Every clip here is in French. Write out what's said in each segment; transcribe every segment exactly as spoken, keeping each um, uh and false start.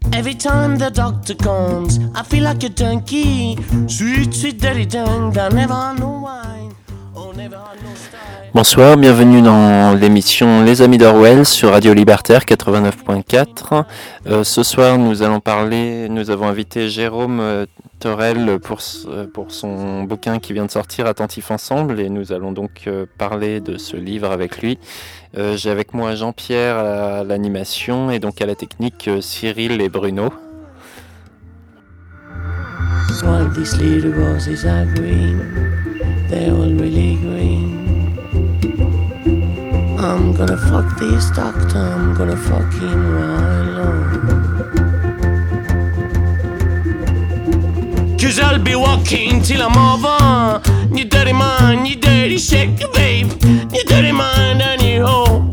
Every time the doctor comes, I feel like a donkey. Sweet, sweet, dirty tongue, I never had no wine. Oh, never had no style. Bonsoir, bienvenue dans l'émission Les Amis d'Orwell sur Radio Libertaire quatre-vingt-neuf point quatre. Euh, ce soir, nous allons parler, nous avons invité Jérôme euh, Torel pour, euh, pour son bouquin qui vient de sortir, Attentifs Ensemble, et nous allons donc euh, parler de ce livre avec lui. Euh, j'ai avec moi Jean-Pierre à l'animation et donc à la technique euh, Cyril et Bruno. While these little roses are green, they're all really green. I'm gonna fuck this doctor, I'm gonna fuck him right on. Cause I'll be walking till I'm over. You dirty man, you dirty shaker, babe. You dirty man and you hoe.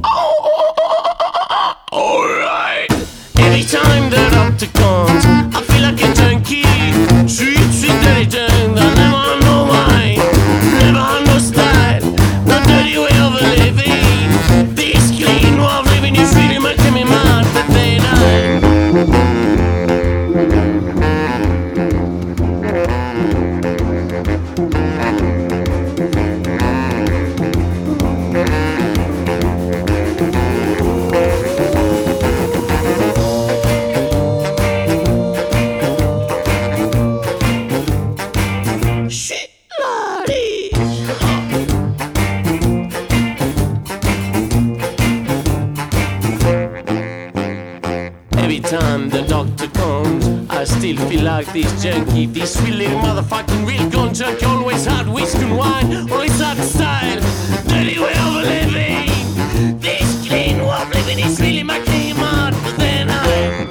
Alright. Every time the doctor comes, I feel like a junkie. Sweet, sweet, dirty tongue, I never had no mind. Never had no style, no dirty way of living. This clean way of living is really making me mad, but then I feel like this junkie, this sweet little motherfucking real gun junkie. Always had whiskey and wine, always had style. Dirty way of living, this clean way of living is really making me mad. But then I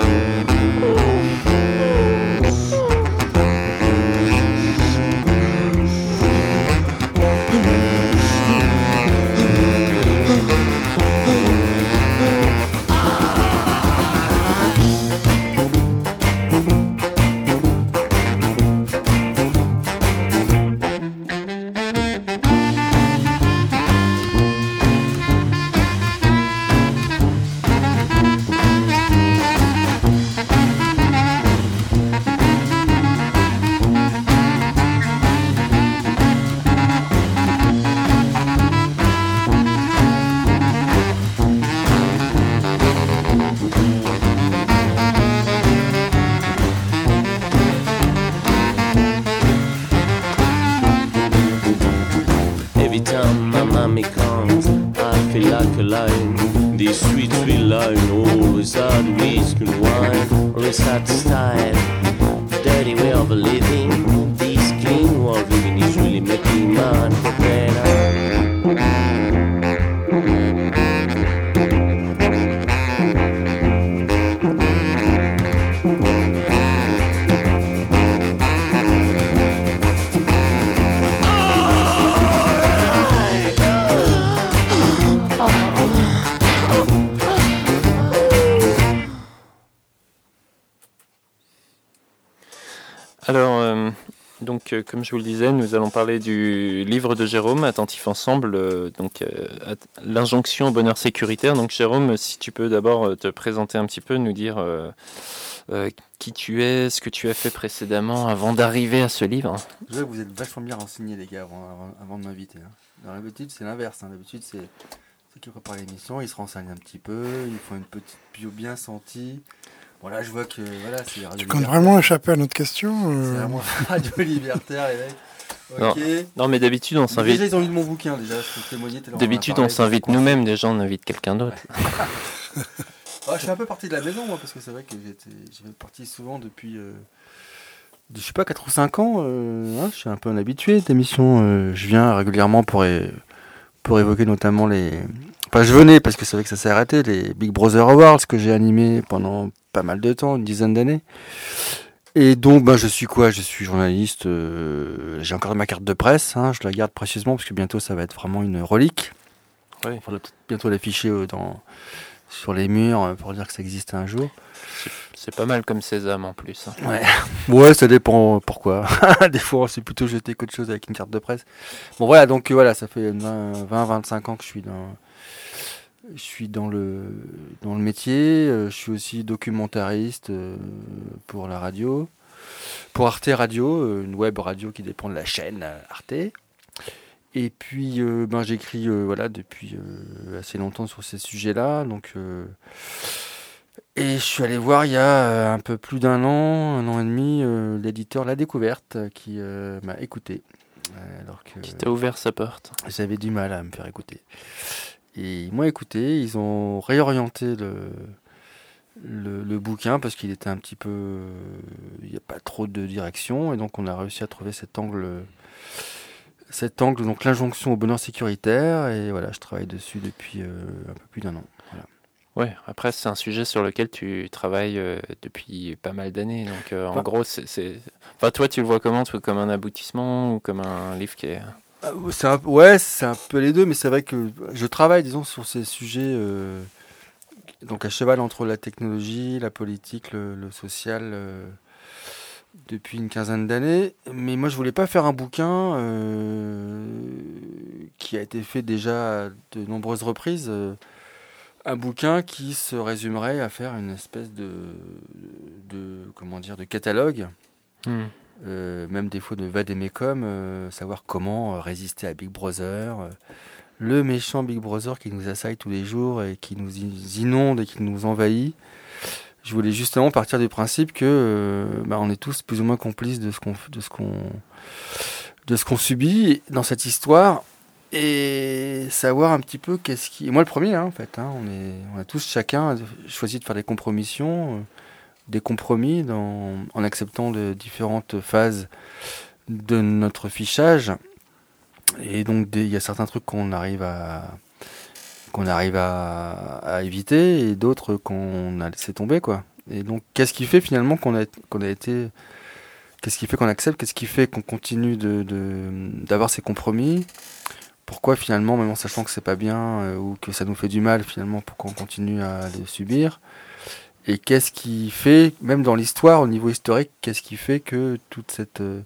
Comme je vous le disais, nous allons parler du livre de Jérôme, Attentifs Ensemble, euh, donc euh, l'injonction au bonheur sécuritaire. Donc Jérôme, si tu peux d'abord te présenter un petit peu, nous dire euh, euh, qui tu es, ce que tu as fait précédemment avant d'arriver à ce livre. Je vois que vous êtes vachement bien renseignés les gars avant, avant, avant de m'inviter. Hein. Dans l'habitude c'est l'inverse, hein. D'habitude c'est ceux qui préparent l'émission, ils se renseignent un petit peu, ils font une petite bio bien sentie. Bon là je vois que voilà, c'est Radio Tu comptes vraiment échapper à notre question euh... C'est vraiment Radio Libertaire les mecs. Ok. Non, non mais d'habitude on s'invite. Déjà ils ont lu mon bouquin déjà, je peux témoigner. D'habitude on s'invite nous-mêmes, déjà on invite quelqu'un d'autre. Ouais. Oh, je suis un peu parti de la maison moi parce que c'est vrai que j'étais, j'étais parti souvent depuis, euh, je sais pas quatre ou cinq ans. Euh, hein, je suis un peu un habitué d'émissions. Euh, je viens régulièrement pour é- pour évoquer notamment les. Enfin je venais parce que c'est vrai que ça s'est arrêté les Big Brother Awards que j'ai animé pendant pas mal de temps, une dizaine d'années. Et donc, ben, je suis quoi ? Je suis journaliste. Euh, j'ai encore ma carte de presse. Hein, je la garde précieusement parce que bientôt, ça va être vraiment une relique. Oui. Il faudra peut-être bientôt l'afficher euh, dans, sur les murs pour dire que ça existe un jour. C'est, c'est pas mal comme sésame en plus. Hein. Ouais. Ouais, ça dépend pourquoi. Des fois, c'est plutôt jeter qu'autre chose avec une carte de presse. Bon, voilà, donc voilà, ça fait vingt à vingt-cinq ans que je suis dans, je suis dans le, dans le métier, euh, je suis aussi documentariste euh, pour la radio, pour Arte Radio, euh, une web radio qui dépend de la chaîne euh, Arte. Et puis, euh, ben, j'écris euh, voilà, depuis euh, assez longtemps sur ces sujets-là. Donc, euh, et je suis allé voir il y a euh, un peu plus d'un an, un an et demi, euh, l'éditeur La Découverte euh, qui euh, m'a écouté. Euh, alors que Qui t'a ouvert sa porte. j'avais du mal à me faire écouter. Et ils m'ont écouté, ils ont réorienté le, le, le bouquin parce qu'il était un petit peu... Il n'y a pas trop de direction. Et donc, on a réussi à trouver cet angle... Cet angle, donc l'injonction au bonheur sécuritaire, et voilà, je travaille dessus depuis euh, un peu plus d'un an. Voilà. Ouais, après, c'est un sujet sur lequel tu travailles euh, depuis pas mal d'années. Donc, euh, en Enfin- gros, c'est, c'est. Enfin, toi, tu le vois comment? Toi, comme un aboutissement ou comme un livre qui est. Ah, c'est un, ouais, c'est un peu les deux, mais c'est vrai que je travaille, disons, sur ces sujets, euh, donc à cheval entre la technologie, la politique, le, le social, euh, depuis une quinzaine d'années. Mais moi, je voulais pas faire un bouquin euh, qui a été fait déjà à de nombreuses reprises. euh, Un bouquin qui se résumerait à faire une espèce de, de comment dire, de catalogue, Hmm. euh, même des fois de vademecum, euh, savoir comment euh, résister à Big Brother, euh, le méchant Big Brother qui nous assaille tous les jours et qui nous i- inonde et qui nous envahit. Je voulais justement partir du principe que euh, bah, on est tous plus ou moins complices de ce qu'on de ce qu'on de ce qu'on subit dans cette histoire. Et savoir un petit peu qu'est-ce qui... Et moi le premier, hein, en fait. Hein, on, est... on a tous chacun choisi de faire des compromissions, euh, des compromis dans... en acceptant de différentes phases de notre fichage. Et donc des- il y a certains trucs qu'on arrive à qu'on arrive à... à éviter et d'autres qu'on a laissé tomber, quoi. Et donc qu'est-ce qui fait finalement qu'on a, qu'on a été... Qu'est-ce qui fait qu'on accepte? Qu'est-ce qui fait qu'on continue de... de... d'avoir ces compromis? Pourquoi finalement, même en sachant que c'est pas bien euh, ou que ça nous fait du mal finalement, pourquoi on continue à les subir? Et qu'est-ce qui fait, même dans l'histoire, au niveau historique, qu'est-ce qui fait que toute cette, euh,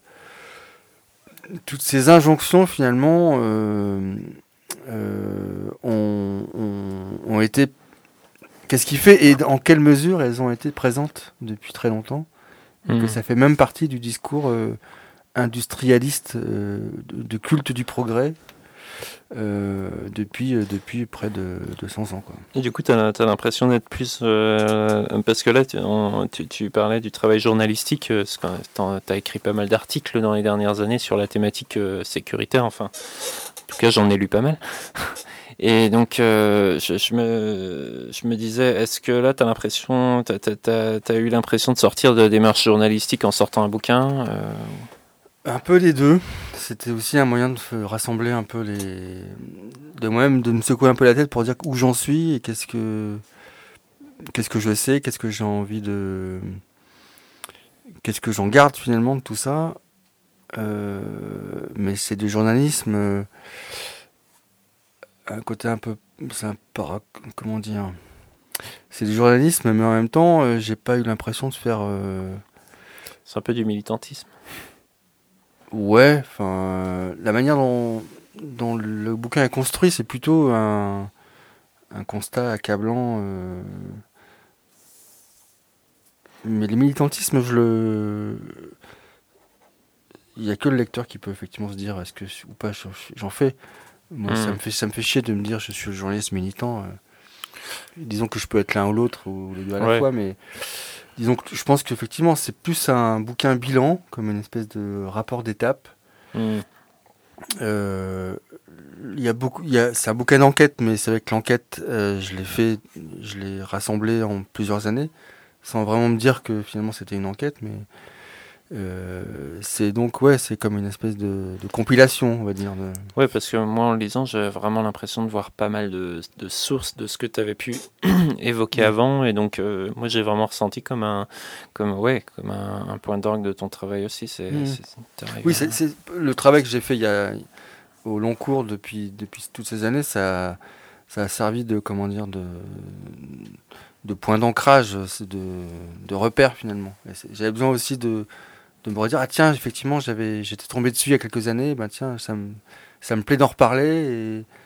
toutes ces injonctions finalement euh, euh, ont, ont, ont été... Qu'est-ce qui fait et en quelle mesure elles ont été présentes depuis très longtemps? Et Hmm. que ça fait même partie du discours euh, industrialiste euh, de, de culte du progrès. Euh, depuis, euh, depuis près de deux cents ans, quoi. Et du coup, tu as l'impression d'être plus... euh, parce que là, tu, on- tu, tu parlais du travail journalistique. Tu as écrit pas mal d'articles dans les dernières années sur la thématique euh, sécuritaire. Enfin, en tout cas, j'en ai lu pas mal. Et donc, euh, je, je, me, je me disais, est-ce que là, tu as l'impression... Tu as eu l'impression de sortir de la démarche journalistique en sortant un bouquin euh, Un peu les deux. C'était aussi un moyen de f- rassembler un peu les... de moi-même, de me secouer un peu la tête pour dire où j'en suis et qu'est-ce que... Qu'est-ce que je sais, qu'est-ce que j'ai envie de... Qu'est-ce que j'en garde finalement de tout ça. Euh, Mais c'est du journalisme... euh, un côté un peu... C'est un para... Comment dire... C'est du journalisme, mais en même temps, euh, j'ai pas eu l'impression de faire... euh, C'est un peu du militantisme. Ouais, enfin, euh, la manière dont, dont le bouquin est construit, c'est plutôt un, un constat accablant. euh, Mais le militantisme, je le... il n'y a que le lecteur qui peut effectivement se dire est-ce que ou pas j'en j'en fais. Moi, Mm. ça me fait ça me fait chier de me dire je suis journaliste militant. euh. Disons que je peux être l'un ou l'autre ou les deux à la Ouais. fois, mais disons que je pense qu'effectivement c'est plus un bouquin bilan, comme une espèce de rapport d'étape. Mm. Euh, il y a beaucoup, il y a, c'est un bouquin d'enquête, mais c'est vrai que l'enquête, euh, je l'ai fait, je l'ai rassemblé en plusieurs années, sans vraiment me dire que finalement c'était une enquête, mais euh, c'est donc ouais, c'est comme une espèce de, de compilation, on va dire. De... Ouais, parce que moi, en le lisant, j'avais vraiment l'impression de voir pas mal de, de sources de ce que tu avais pu évoquer Mm. avant. Et donc, euh, moi, j'ai vraiment ressenti comme un, comme, ouais, comme un, un point d'orgue de ton travail aussi. C'est, Mm. c'est- t'arrives Oui, à- c'est, c'est le travail que j'ai fait il y a au long cours depuis depuis toutes ces années, ça ça a servi de comment dire de de point d'ancrage, c'est de de repère finalement. Et c'est- j'avais besoin aussi de de me redire ah tiens effectivement j'avais j'étais tombé dessus il y a quelques années, ben tiens ça me ça me plaît d'en reparler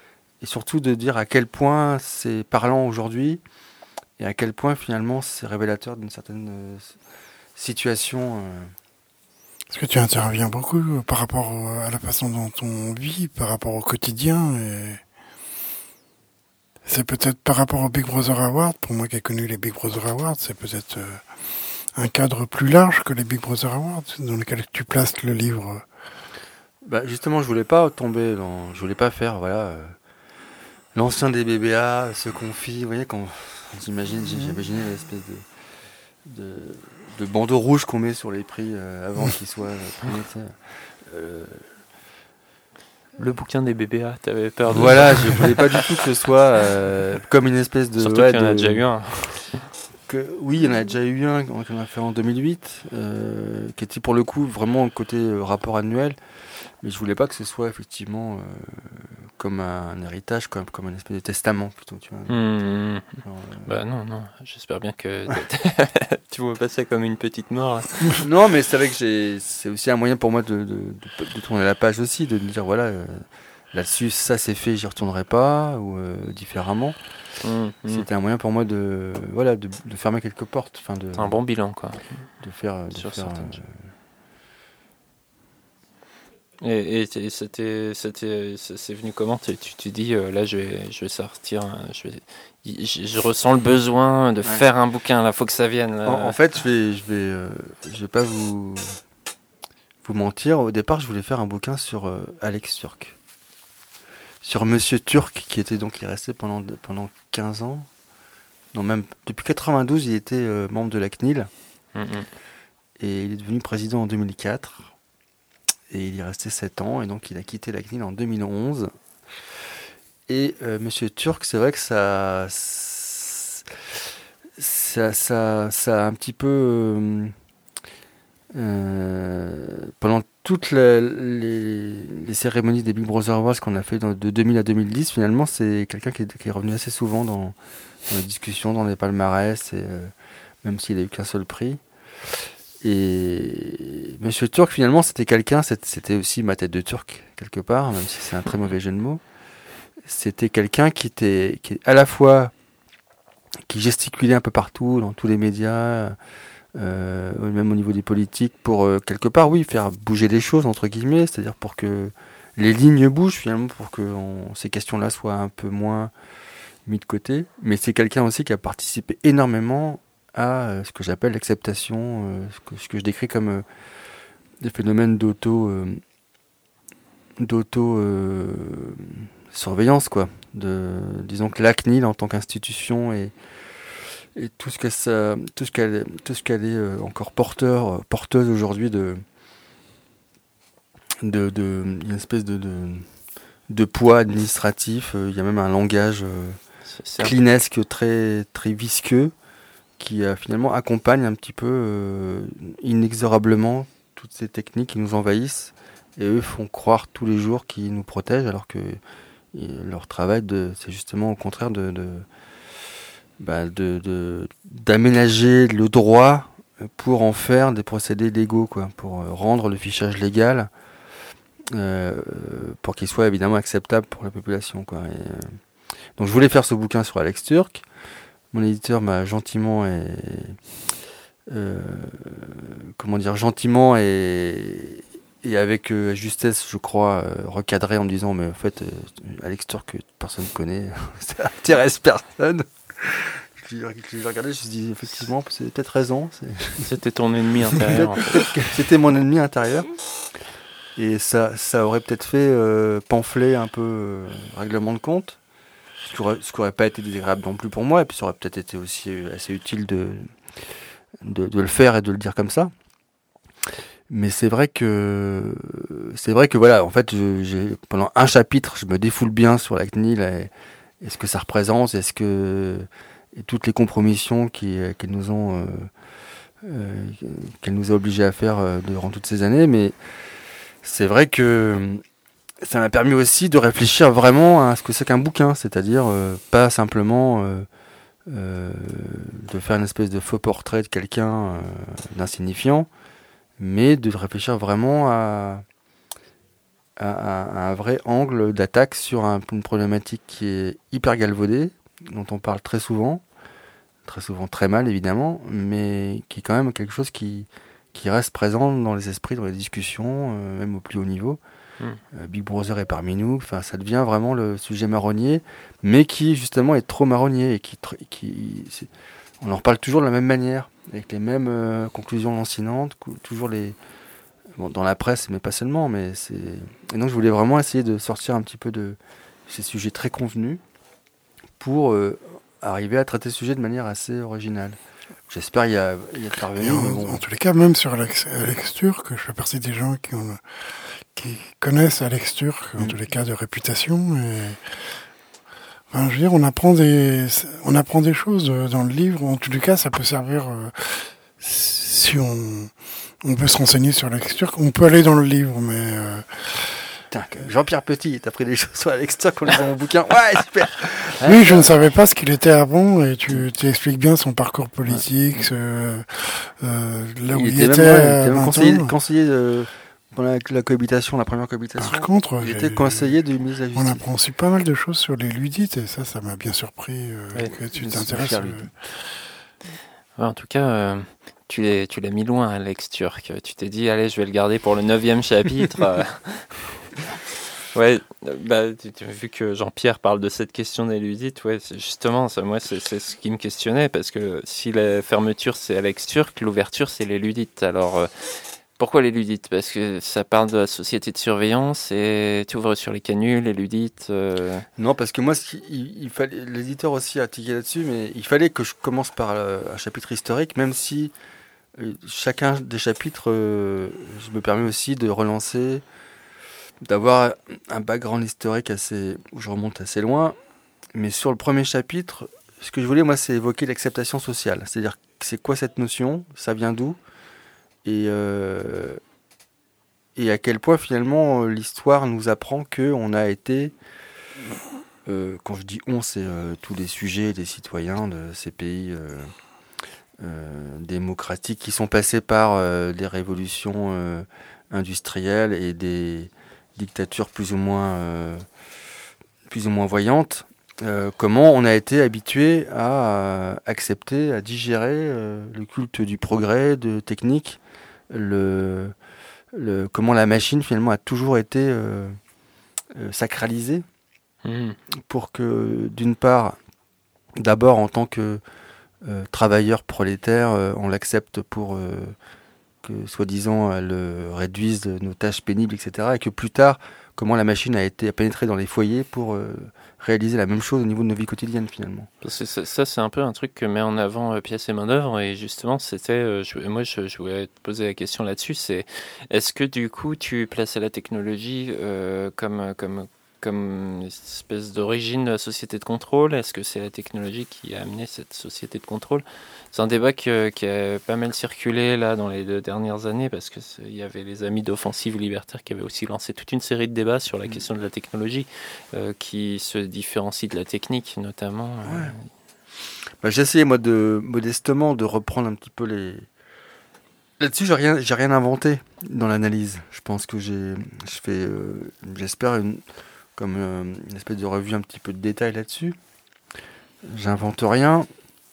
et surtout de dire à quel point c'est parlant aujourd'hui et à quel point finalement c'est révélateur d'une certaine euh, situation. Euh... Parce que tu interviens beaucoup euh, par rapport à la façon dont on vit, par rapport au quotidien, et c'est peut-être par rapport au Big Brother Awards, pour moi qui ai connu les Big Brother Awards, c'est peut-être euh, un cadre plus large que les Big Brother Awards, dans lequel tu places le livre. Bah justement, je voulais pas tomber dans, je voulais pas faire, voilà, euh, l'ancien des B B A se confie, vous voyez, quand j'imagine, j'ai imaginé l'espèce de, de, de bandeau rouge qu'on met sur les prix euh, avant qu'ils soient euh, primés, tu sais. Euh, Le bouquin des B B A, t'avais peur de... Voilà, je voulais pas du tout que ce soit euh, comme une espèce de... Surtout ouais, qu'il y en a de- déjà eu un. que, oui, il y en a déjà eu un qu'on a fait en deux mille huit, euh, qui était pour le coup vraiment côté euh, rapport annuel, mais je voulais pas que ce soit effectivement euh, comme un, un héritage, comme, comme un espèce de testament plutôt, tu vois. Mmh. Genre, euh, Bah non, non, j'espère bien que tu vois pas ça comme une petite mort. Là. Non, mais c'est vrai que j'ai, c'est aussi un moyen pour moi de, de, de, de tourner la page aussi, de me dire voilà, euh, là-dessus, ça c'est fait, j'y retournerai pas, ou euh, différemment. Mmh, mmh. C'était un moyen pour moi de, voilà, de, de fermer quelques portes, enfin de, C'est un bon bilan, quoi. de faire, de Sur faire certaines euh, choses. Et, et t- c'était, c'était, c'est c'est venu comment? Tu tu tu dis euh, là je vais, je vais sortir, un- je vais, y- je, je ressens le besoin de Ouais. faire un bouquin. Là, faut que ça vienne. Là. En, en fait, je vais, je vais, euh, je vais pas vous, vous mentir. Au départ, je voulais faire un bouquin sur euh, Alex Turc, sur Monsieur Turc, qui était donc, il est resté pendant pendant quinze ans. Non, même depuis quatre-vingt-douze, il était euh, membre de la C N I L Mm, mm. et il est devenu président en deux mille quatre. Et il y est resté sept ans, et donc il a quitté la C N I L en deux mille onze. Et euh, Monsieur Turc, c'est vrai que ça, ça, ça, ça a un petit peu, euh, euh, pendant toutes la- les, les cérémonies des Big Brother Awards qu'on a fait dans- de deux mille à deux mille dix, finalement, c'est quelqu'un qui est, qui est revenu assez souvent dans, dans les discussions, dans les palmarès, et, euh, même s'il n'a eu qu'un seul prix. Et Monsieur Turc, finalement, c'était quelqu'un, c'est- c'était aussi ma tête de Turc, quelque part, même si c'est un très mauvais jeu de mots. C'était quelqu'un qui était, qui est à la fois, qui gesticulait un peu partout, dans tous les médias, euh, même au niveau des politiques, pour euh, quelque part, oui, faire bouger les choses, entre guillemets, c'est-à-dire pour que les lignes bougent, finalement, pour que on- ces questions-là soient un peu moins mis de côté. Mais c'est quelqu'un aussi qui a participé énormément à euh, ce que j'appelle l'acceptation, euh, ce, que, ce que je décris comme euh, des phénomènes d'auto euh, d'auto euh, surveillance, quoi. De, disons que la C N I L en tant qu'institution et, et tout ce qu'elle ça- tout ce qu'elle tout ce qu'elle est euh, encore porteur porteuse aujourd'hui de de, de une espèce de, de de poids administratif. Euh, il y a même un langage euh, C'est- c'est un- clinesque très très visqueux qui euh, finalement accompagne un petit peu euh, inexorablement toutes ces techniques qui nous envahissent, et eux font croire tous les jours qu'ils nous protègent, alors que et leur travail de, c'est justement au contraire de, de, bah, de, de- d'aménager le droit pour en faire des procédés légaux, quoi, pour euh, rendre le fichage légal, euh, pour qu'il soit évidemment acceptable pour la population, quoi. Et, euh, donc je voulais faire ce bouquin sur Alex Turc. Mon éditeur m'a gentiment et euh, comment dire gentiment et, et avec euh, justesse, je crois, euh, recadré en me disant mais en fait euh, Alex Turc personne ne connaît, ça intéresse personne. Je l'ai je l'ai regardé, je me suis dit effectivement c'est peut-être raison. c'est- C'était ton ennemi intérieur. En fait. C'était mon ennemi intérieur. Et ça, ça aurait peut-être fait euh, pamphlet un peu euh, règlement de compte. Ce qui aurait, ce qui aurait pas été désagréable non plus pour moi. Et puis ça aurait peut-être été aussi euh, assez utile de, de, de le faire et de le dire comme ça. Mais c'est vrai que c'est vrai que voilà, en fait, je- j'ai, pendant un chapitre, je me défoule bien sur la C N I L et, et ce que ça représente, est-ce que et toutes les compromissions qui, qu'elles nous ont euh, euh, qu'elle nous a obligés à faire euh, durant toutes ces années. Mais c'est vrai que ça m'a permis aussi de réfléchir vraiment à ce que c'est qu'un bouquin, c'est-à-dire euh, pas simplement euh, euh, de faire une espèce de faux portrait de quelqu'un euh, d'insignifiant, mais de réfléchir vraiment à, a, a- a un vrai angle d'attaque sur un- une problématique qui est hyper galvaudée, dont on parle très souvent, très souvent très mal évidemment, mais qui est quand même quelque chose qui, qui reste présent dans les esprits, dans les discussions, euh, même au plus haut niveau. Mm. Euh, Big Brother est parmi nous, enfin, ça devient vraiment le sujet marronnier, mais qui justement est trop marronnier et qui, tr- qui c'est- on en reparle toujours de la même manière, avec les mêmes euh, conclusions lancinantes, cou- toujours les bon, dans la presse, mais pas seulement, mais c'est et donc je voulais vraiment essayer de sortir un petit peu de ces sujets très convenus pour euh, arriver à traiter ce sujet de manière assez originale. J'espère y, a- y être parvenu, Et en, mais bon. en tous les cas, même sur Alex, Alex Turc, je fais partie des gens qui, ont, qui connaissent Alex Turc, en Mm. tous les cas de réputation. Et, enfin, je veux dire, on apprend des, on apprend des choses dans le livre. En tous les cas, ça peut servir euh, si on, on peut se renseigner sur Alex Turc. On peut aller dans le livre, mais euh, Putain, que Jean-Pierre Petit, t'as pris des choses sur Alex Turc en lisant mon bouquin. Ouais, super. oui, je ne savais pas ce qu'il était avant, et tu, tu expliques bien son parcours politique, ce, euh, là où il, il était, était même, ouais, il était à même vingt conseiller, ans. conseiller de, pendant la, la cohabitation, la première cohabitation. Par contre, il j'ai- était conseiller du ministre de la on Justice. apprend aussi pas mal de choses sur les ludites, et ça, ça m'a bien surpris euh, Ouais, que tu je suis t'intéresses. fier, euh, lui. Ouais, en tout cas, euh, tu l'as tu l'as mis loin, Alex Turc. Tu t'es dit, allez, je vais le garder pour le neuvième chapitre. euh. Ouais, euh, bah, tu- tu- vu que Jean-Pierre parle de cette question des ludites, ouais, c'est justement, ça, moi, c'est c'est ce qui me questionnait, parce que si la fermeture, c'est Alex Turc, l'ouverture, c'est les ludites. Alors, euh, pourquoi les ludites? Parce que ça parle de la société de surveillance et tu ouvres sur les canules, les ludites. euh, Non, parce que moi, ce qui- il, il fallait, l'éditeur aussi a tiqué là-dessus, mais il fallait que je commence par euh, un chapitre historique, même si euh, chacun des chapitres, euh, je me permets aussi de relancer, d'avoir un background historique assez, où je remonte assez loin. Mais sur le premier chapitre, ce que je voulais, moi, c'est évoquer l'acceptation sociale. C'est-à-dire, c'est quoi cette notion? Ça vient d'où? Et, euh, et à quel point, finalement, euh, l'histoire nous apprend qu'on a été... Euh, quand je dis on, c'est euh, tous les sujets des citoyens de ces pays euh, euh, démocratiques qui sont passés par euh, des révolutions euh, industrielles et des dictatures plus ou moins, euh, plus ou moins voyantes. Euh, comment on a été habitué à euh, accepter, à digérer euh, le culte du progrès, de technique, le, le, comment la machine finalement a toujours été euh, euh, sacralisée. hmm. Pour que, d'une part, d'abord en tant que euh, travailleur prolétaire, euh, on l'accepte pour euh, que, soi-disant, elle euh, réduise de nos tâches pénibles, et cetera. Et que plus tard, comment la machine a été a pénétré dans les foyers pour euh, réaliser la même chose au niveau de nos vies quotidiennes, finalement. Parce que ça, ça, c'est un peu un truc que met en avant euh, Pièce et Main-d'œuvre. Et justement, c'était. euh, je- moi, je, je voulais te poser la question là-dessus. C'est est-ce que du coup, tu plaçais la technologie euh, comme, comme, comme une espèce d'origine de la société de contrôle? Est-ce que c'est la technologie qui a amené cette société de contrôle? C'est un débat que- qui a pas mal circulé là dans les deux dernières années parce que c'est- il y avait les amis d'Offensive Libertaire qui avaient aussi lancé toute une série de débats sur la question de la technologie euh, qui se différencie de la technique notamment. euh, Ouais. Bah, j'ai essayé, moi, de, modestement, de reprendre un petit peu les... Là-dessus, j'ai rien, j'ai rien inventé dans l'analyse. Je pense que j'ai, je fais, euh, j'espère, une, comme euh, une espèce de revue un petit peu de détail là-dessus. J'invente rien.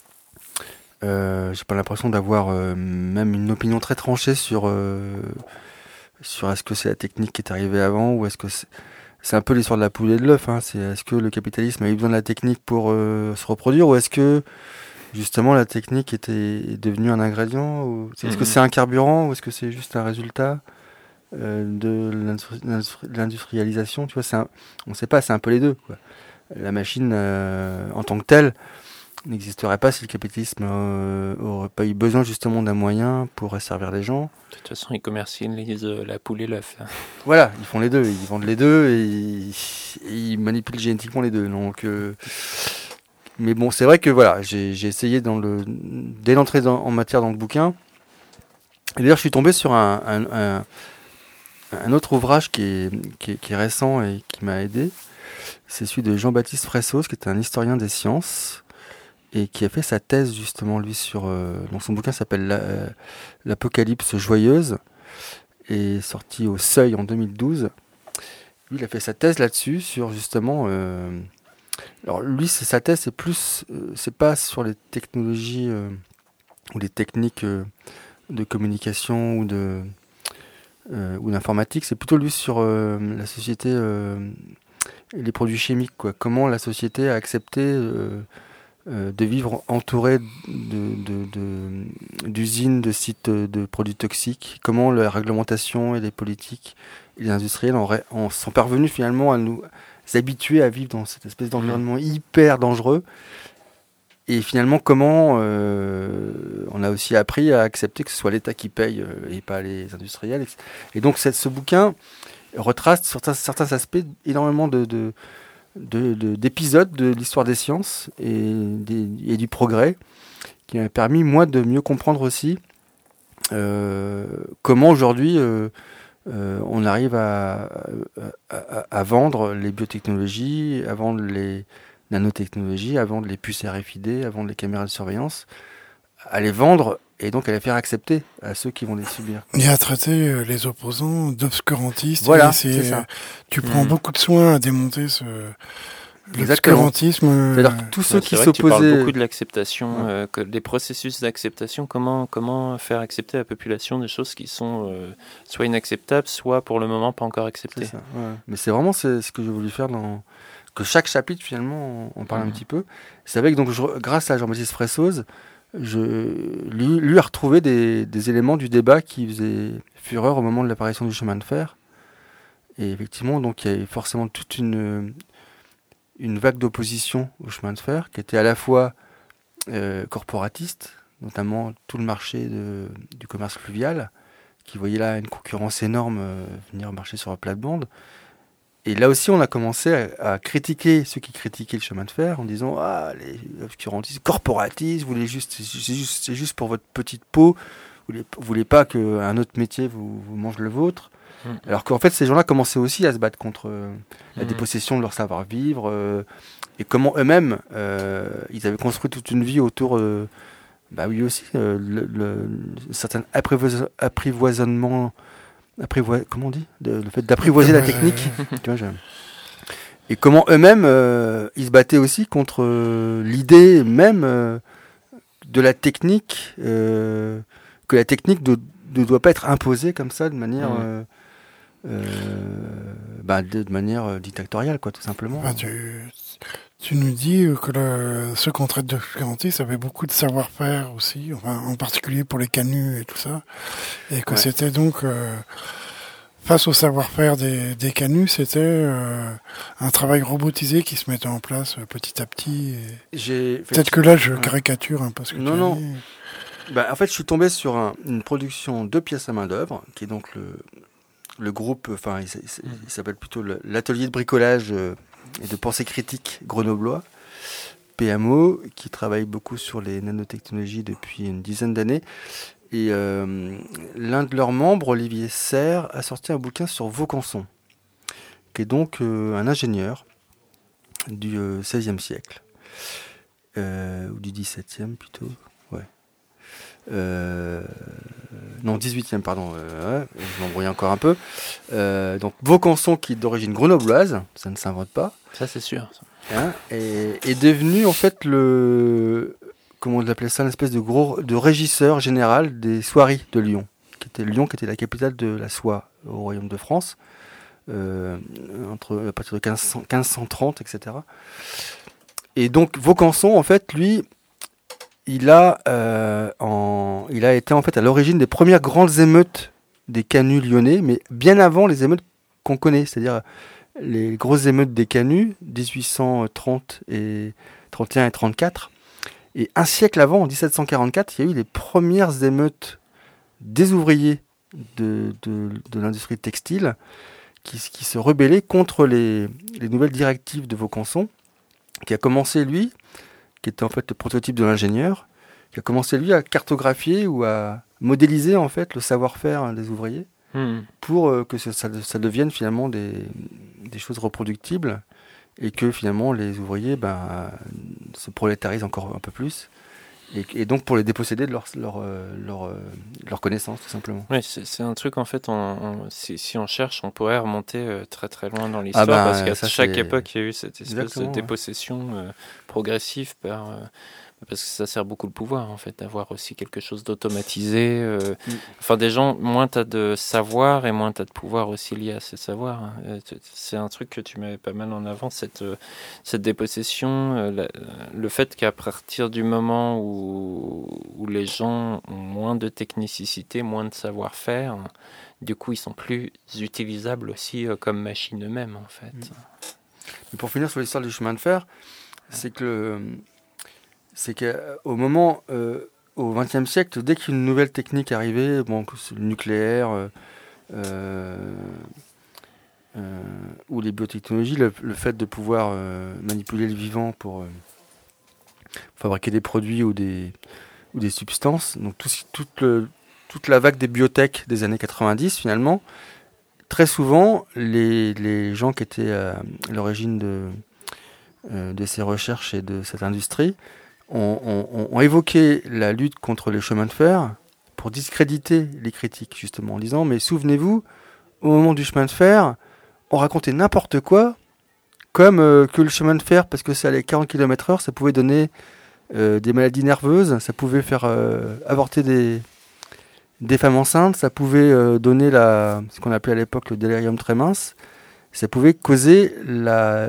Euh, j'ai pas l'impression d'avoir euh, même une opinion très tranchée sur, euh, sur est-ce que c'est la technique qui est arrivée avant ou est-ce que c'est, c'est un peu l'histoire de la poule et de l'œuf. Hein. C'est est-ce que le capitalisme a eu besoin de la technique pour euh, se reproduire ou est-ce que justement la technique était est devenue un ingrédient ou est-ce que Mhm. c'est un carburant ou est-ce que c'est juste un résultat euh, de l'industri- l'industri- l'industrialisation? Tu vois, c'est un- on ne sait pas, c'est un peu les deux, quoi. La machine euh, en tant que telle n'existerait pas si le capitalisme euh, aurait pas eu besoin justement d'un moyen pour asservir les gens. De toute façon, ils commercialisent euh, la poule et l'œuf. Voilà, ils font les deux, ils vendent les deux et ils, et ils manipulent génétiquement les deux. Donc, euh, mais bon, c'est vrai que voilà, j'ai, j'ai essayé dans le, dès l'entrée dans- en matière dans le bouquin. Et d'ailleurs, je suis tombé sur un, un, un, un autre ouvrage qui est, qui, est, qui est récent et qui m'a aidé. C'est celui de Jean-Baptiste Fressos, qui est un historien des sciences et qui a fait sa thèse justement lui sur. Euh, dont son bouquin s'appelle La- euh, L'Apocalypse joyeuse et sorti au Seuil en deux mille douze. lui, il a fait sa thèse là-dessus, sur justement... Euh, alors lui, c'est, sa thèse, c'est plus... Euh, c'est pas sur les technologies euh, ou les techniques euh, de communication ou de... Euh, ou d'informatique, c'est plutôt lui sur euh, la société euh, et les produits chimiques, quoi. Comment la société a accepté euh, euh, de vivre entourée de, de, de, d'usines, de sites de produits toxiques, comment la réglementation et les politiques et les industriels en, ré, en sont parvenus finalement à nous habituer à vivre dans cette espèce d'environnement mmh. hyper dangereux. Et finalement, comment euh, on a aussi appris à accepter que ce soit l'État qui paye euh, et pas les industriels. Et donc, cette, ce bouquin retrace sur certains, certains aspects énormément de, de, de, de, d'épisodes de l'histoire des sciences et, des, et du progrès, qui m'a permis, moi, de mieux comprendre aussi euh, comment aujourd'hui euh, euh, on arrive à, à, à, à vendre les biotechnologies, à vendre les nanotechnologies, à vendre les puces R F I D, à vendre les caméras de surveillance, à les vendre et donc à les faire accepter à ceux qui vont les subir. Et à traiter les opposants d'obscurantistes. Voilà, c'est, c'est ça. Tu prends mmh. beaucoup de soin à démonter ce... Exactement. L'obscurantisme. C'est-à-dire que tous ceux ouais, qui vrai s'opposaient... Tu parles beaucoup de l'acceptation, ouais. euh, que des processus d'acceptation. Comment, comment faire accepter à la population des choses qui sont euh, soit inacceptables, soit pour le moment pas encore acceptées. C'est ça, ouais. Mais c'est vraiment c'est, ce que j'ai voulu faire dans... que chaque chapitre finalement on parle mmh. un petit peu. C'est avec donc je, grâce à Jean-Baptiste Fressoz, je lui, lui a retrouvé des, des éléments du débat qui faisaient fureur au moment de l'apparition du chemin de fer. Et effectivement, donc il y a forcément toute une une vague d'opposition au chemin de fer qui était à la fois euh, corporatiste, notamment tout le marché de, du commerce fluvial, qui voyait là une concurrence énorme euh, venir marcher sur la plate-bande. Et là aussi, on a commencé à, à critiquer ceux qui critiquaient le chemin de fer en disant « Ah, les obscurantistes, corporatistes, vous voulez juste, c'est, juste, c'est juste pour votre petite peau, vous voulez, vous voulez pas qu'un autre métier vous, vous mange le vôtre. » Mmh. Alors qu'en fait, ces gens-là commençaient aussi à se battre contre euh, la mmh. dépossession de leur savoir-vivre euh, et comment eux-mêmes, euh, ils avaient construit toute une vie autour, euh, bah oui aussi, euh, le, le, certain apprivois- apprivoisonnement, apprivois, comment on dit de, le fait d'apprivoiser la technique. Tu vois, j'aime. Et comment eux-mêmes, euh, ils se battaient aussi contre euh, l'idée même euh, de la technique, euh, que la technique de, ne doit pas être imposée comme ça de manière... Mmh. Euh, Euh, bah de, de manière euh, dictatoriale, quoi, tout simplement. Bah, tu, tu nous dis que le, ceux qu'on traite d'obscurantistes avaient beaucoup de savoir-faire aussi, enfin, en particulier pour les canuts et tout ça, et que ouais. c'était donc euh, face au savoir-faire des, des canuts, c'était euh, un travail robotisé qui se mettait en place euh, petit à petit. Et... J'ai peut-être que là, je caricature un peu ce que non, tu non. dis. Bah, en fait, je suis tombé sur un, une production de pièces à main d'œuvre, qui est donc le le groupe, enfin, il, il, il s'appelle plutôt le, l'atelier de bricolage euh, et de pensée critique grenoblois, P M O, qui travaille beaucoup sur les nanotechnologies depuis une dizaine d'années. Et euh, l'un de leurs membres, Olivier Serre, a sorti un bouquin sur Vaucanson, qui est donc euh, un ingénieur du euh, seizième siècle, euh, ou du dix-septième plutôt, ouais. Euh, non, dix-huitième, pardon, euh, ouais, je m'embrouille encore un peu. Euh, donc, Vaucanson, qui est d'origine grenobloise, ça ne s'invente pas. Ça, c'est sûr. Hein, est, est devenu, en fait, le. Comment on appelait ça, une espèce de gros. de régisseur général des soieries de Lyon. Qui était Lyon, qui était la capitale de la soie au Royaume de France, euh, entre, à partir de quinze cent trente, et cetera. Et donc, Vaucanson, en fait, lui. Il a, euh, en, il a été en fait à l'origine des premières grandes émeutes des canuts lyonnais, mais bien avant les émeutes qu'on connaît, c'est-à-dire les grosses émeutes des canuts, dix-huit cent trente et trente et un et trente-quatre. Et un siècle avant, en dix-sept cent quarante-quatre, il y a eu les premières émeutes des ouvriers de, de, de l'industrie textile qui, qui se rebellaient contre les, les nouvelles directives de Vaucanson, qui a commencé, lui, qui était en fait le prototype de l'ingénieur, qui a commencé lui à cartographier ou à modéliser en fait le savoir-faire des ouvriers mmh. pour euh, que ça, ça, ça devienne finalement des, des choses reproductibles et que finalement les ouvriers ben, se prolétarisent encore un peu plus et, et donc pour les déposséder de leur, leur, euh, leur, euh, leur connaissance, tout simplement. Oui, c'est, c'est un truc, en fait, on, on, si, si on cherche, on pourrait remonter euh, très très loin dans l'histoire, Ah bah, parce qu'à ça, chaque c'est- époque, il y a eu cette espèce Exactement, de ouais. dépossession euh, progressive par... euh, parce que ça sert beaucoup le pouvoir, en fait, d'avoir aussi quelque chose d'automatisé. euh, Mm. Enfin, des gens, moins tu as de savoir et moins tu as de pouvoir aussi lié à ces savoirs. hein. Euh, t- C'est un truc que tu mets pas mal en avant, cette, euh, cette dépossession, euh, la- le fait qu'à partir du moment où, où les gens ont moins de technicité, moins de savoir-faire, du coup, ils sont plus utilisables aussi euh, comme machines eux-mêmes, en fait. Mm. Mais pour finir sur l'histoire du chemin de fer, c'est que le- c'est qu'au moment, euh, au XXe siècle, dès qu'une nouvelle technique arrivait, bon, que c'est le nucléaire euh, euh, euh, ou les biotechnologies, le, le fait de pouvoir euh, manipuler le vivant pour euh, fabriquer des produits ou des, ou des substances, donc tout, ce- toute, le- toute la vague des biotech des années quatre-vingt-dix, finalement, très souvent, les, les gens qui étaient à l'origine de, euh, de ces recherches et de cette industrie ont, ont- ont évoqué la lutte contre les chemins de fer pour discréditer les critiques, justement, en disant, mais souvenez-vous, au moment du chemin de fer, on racontait n'importe quoi, comme euh, que le chemin de fer, parce que ça allait quarante kilomètres heure, ça pouvait donner euh, des maladies nerveuses, ça pouvait faire euh, avorter des, des femmes enceintes, ça pouvait euh, donner la, ce qu'on appelait à l'époque le délirium tremens, ça pouvait causer la,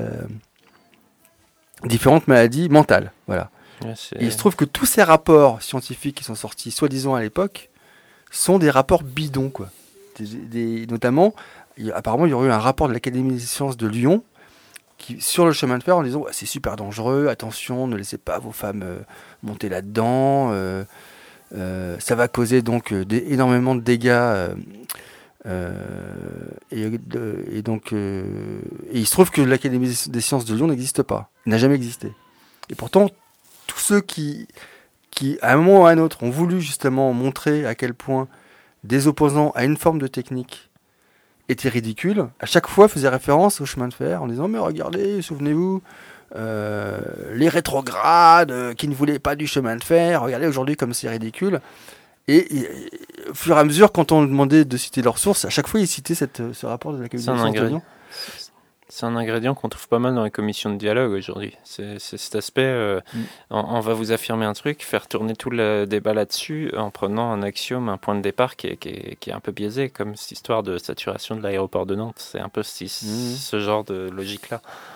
différentes maladies mentales. Voilà. Ouais, c'est- Et il se trouve que tous ces rapports scientifiques qui sont sortis, soi-disant à l'époque, sont des rapports bidons, quoi. Des- des- notamment, il y a- apparemment, il y aurait eu un rapport de l'Académie des sciences de Lyon qui, sur le chemin de fer en disant ouais, c'est super dangereux, attention, ne laissez pas vos femmes euh, monter là-dedans, euh, euh, ça va causer donc euh, des- énormément de dégâts. euh, euh, et, de- et donc, euh, et il se trouve que l'Académie des sciences de Lyon n'existe pas, n'a jamais existé. Et pourtant, tous ceux qui, qui, à un moment ou à un autre, ont voulu justement montrer à quel point des opposants à une forme de technique étaient ridicules, à chaque fois faisaient référence au chemin de fer en disant mais regardez, souvenez-vous, euh, les rétrogrades euh, qui ne voulaient pas du chemin de fer, regardez aujourd'hui comme c'est ridicule. Et, et, au fur et à mesure, quand on demandait de citer leurs sources, à chaque fois ils citaient cette, ce rapport de l'Académie C'est un des sciences de ingrédient. Lyon. C'est un ingrédient qu'on trouve pas mal dans les commissions de dialogue aujourd'hui. C'est, c'est cet aspect, euh, Mm. on, on va vous affirmer un truc, faire tourner tout le débat là-dessus en prenant un axiome, un point de départ qui est, qui est, qui est un peu biaisé, comme cette histoire de saturation de l'aéroport de Nantes. C'est un peu si, Mm. ce genre de logique-là.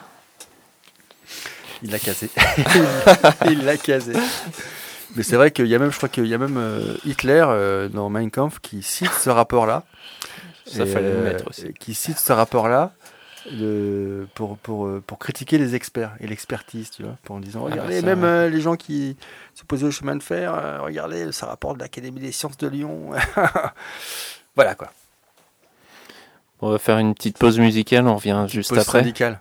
Il l'a casé. Il l'a casé. Mais c'est vrai qu'il y a même, je crois qu'il y a même euh, Hitler euh, dans Mein Kampf qui cite ce rapport-là. Ça Et, fallait le euh, mettre aussi. Qui cite ce rapport-là de, pour, pour, euh, pour critiquer les experts et l'expertise, tu vois, pour en disant, Ah bah regardez, ça, même ouais. euh, les gens qui s'opposaient au chemin de fer, euh, regardez, ça rapporte de l'Académie des sciences de Lyon. Voilà quoi. On va faire une petite pause musicale, on revient juste Pause après. syndicale.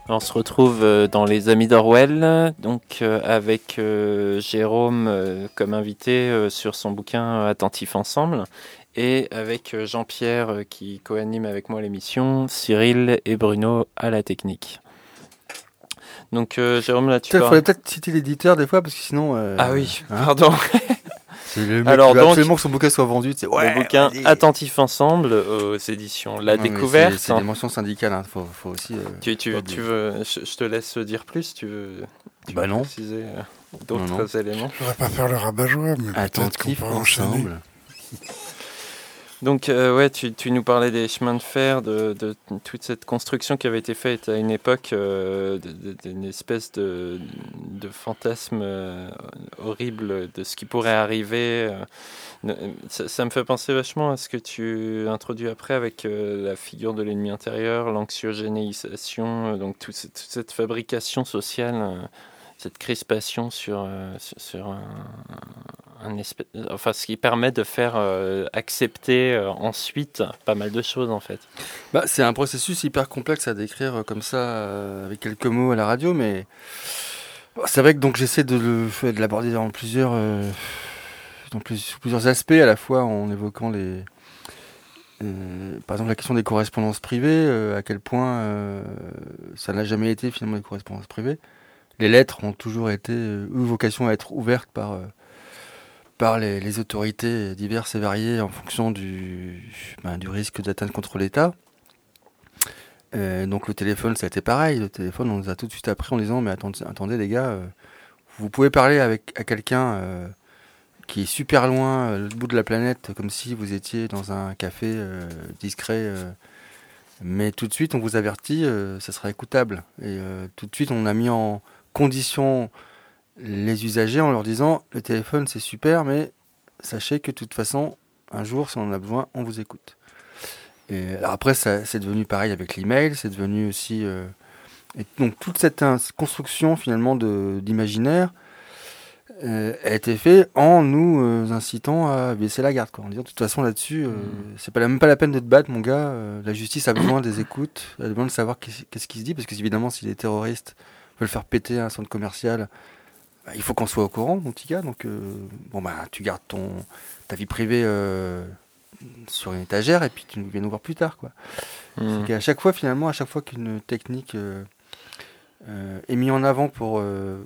On se retrouve euh, dans les Amis d'Orwell, donc euh, avec euh, Jérôme euh, comme invité euh, sur son bouquin euh, Attentifs ensemble, et avec euh, Jean-Pierre euh, qui co-anime avec moi l'émission, Cyril et Bruno à la technique. Donc euh, Jérôme, là tu Il parles... faudrait peut-être citer l'éditeur des fois parce que sinon. Euh, Ah oui, hein, pardon. c'est le mec Alors qui veut donc, absolument que son bouquin soit vendu. C'est ouais. le bouquin vas-y. Attentifs ensemble aux éditions La Non, mais Découverte. C'est, c'est des mentions syndicales. Hein. Faut, faut aussi. Euh, Tu, tu, pas tu oublier. veux, je, je te laisse dire plus, tu veux, tu Bah veux non. préciser euh, d'autres Non, non. éléments. Je voudrais pas faire le rabat-joie, mais peut-être qu'on Attentifs peut enchaîner. ensemble. Donc euh, ouais, tu, tu nous parlais des chemins de fer, de, de toute cette construction qui avait été faite à une époque, euh, de- de- d'une espèce de, de fantasme euh, horrible de ce qui pourrait arriver. euh. Ça, ça me fait penser vachement à ce que tu introduis après avec euh, la figure de l'ennemi intérieur, l'anxiogénéisation, euh, donc toute cette, toute cette fabrication sociale, euh, cette crispation sur, euh, sur, sur un, un espèce, enfin ce qui permet de faire euh, accepter euh, ensuite pas mal de choses en fait. Bah, c'est un processus hyper complexe à décrire euh, comme ça, euh, avec quelques mots à la radio, mais bon, c'est vrai que donc j'essaie de, le, de l'aborder dans plusieurs, euh, dans plus, sous plusieurs aspects, à la fois en évoquant les, euh, par exemple la question des correspondances privées, euh, à quel point euh, ça n'a jamais été finalement des correspondances privées. Les lettres ont toujours été, euh, eu vocation à être ouvertes par, euh, par les, les autorités diverses et variées en fonction du, ben, du risque d'atteinte contre l'État. Euh, donc le téléphone, ça a été pareil. Le téléphone, on nous a tout de suite appris en disant, mais attendez, attendez les gars, euh, vous pouvez parler avec à quelqu'un euh, qui est super loin, euh, l'autre bout de la planète, comme si vous étiez dans un café euh, discret. Euh, mais tout de suite, on vous avertit, euh, ça sera écoutable. Et euh, tout de suite, on a mis en condition les usagers en leur disant, le téléphone, c'est super, mais sachez que de toute façon, un jour, si on en a besoin, on vous écoute. Et alors après, ça, c'est devenu pareil avec l'email, c'est devenu aussi... Euh, et donc toute cette ins- construction finalement de, d'imaginaire euh, a été faite en nous euh, incitant à baisser la garde. Quoi. En disant de toute façon là-dessus, euh, c'est pas la, même pas la peine de te battre mon gars, euh, la justice a besoin des écoutes, elle a besoin de savoir qu'est-ce, qu'est-ce qui se dit, parce que évidemment si les terroristes veulent faire péter un centre commercial, bah, il faut qu'on soit au courant mon petit gars, donc euh, bon bah tu gardes ton, ta vie privée... Euh, sur une étagère et puis tu viens nous voir plus tard quoi. Mmh. C'est qu'à chaque fois finalement à chaque fois qu'une technique euh, euh, est mise en avant pour euh,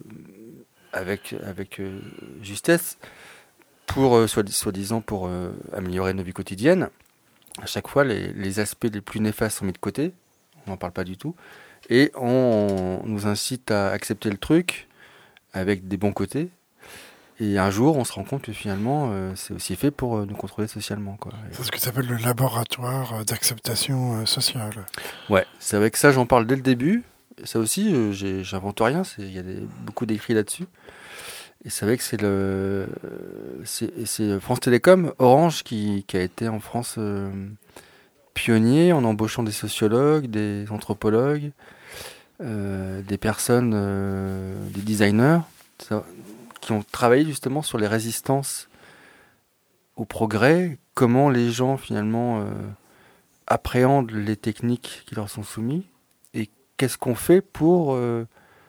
avec avec euh, justesse pour euh, soit soi-disant pour euh, améliorer nos vies quotidiennes, à chaque fois les, les aspects les plus néfastes sont mis de côté, on n'en parle pas du tout et on, on nous incite à accepter le truc avec des bons côtés. Et un jour, on se rend compte que finalement, euh, c'est aussi fait pour euh, nous contrôler socialement. Quoi. C'est ce que tu appelles le laboratoire euh, d'acceptation euh, sociale. Ouais, c'est vrai que ça, j'en parle dès le début. Ça aussi, euh, j'ai, j'invente rien. Il y a des, beaucoup d'écrits là-dessus. Et c'est vrai que c'est le, c'est, c'est France Télécom, Orange, qui, qui a été en France euh, pionnier en embauchant des sociologues, des anthropologues, euh, des personnes, euh, des designers. Ça, qui ont travaillé justement sur les résistances au progrès, comment les gens finalement euh, appréhendent les techniques qui leur sont soumises et qu'est-ce qu'on fait pour euh,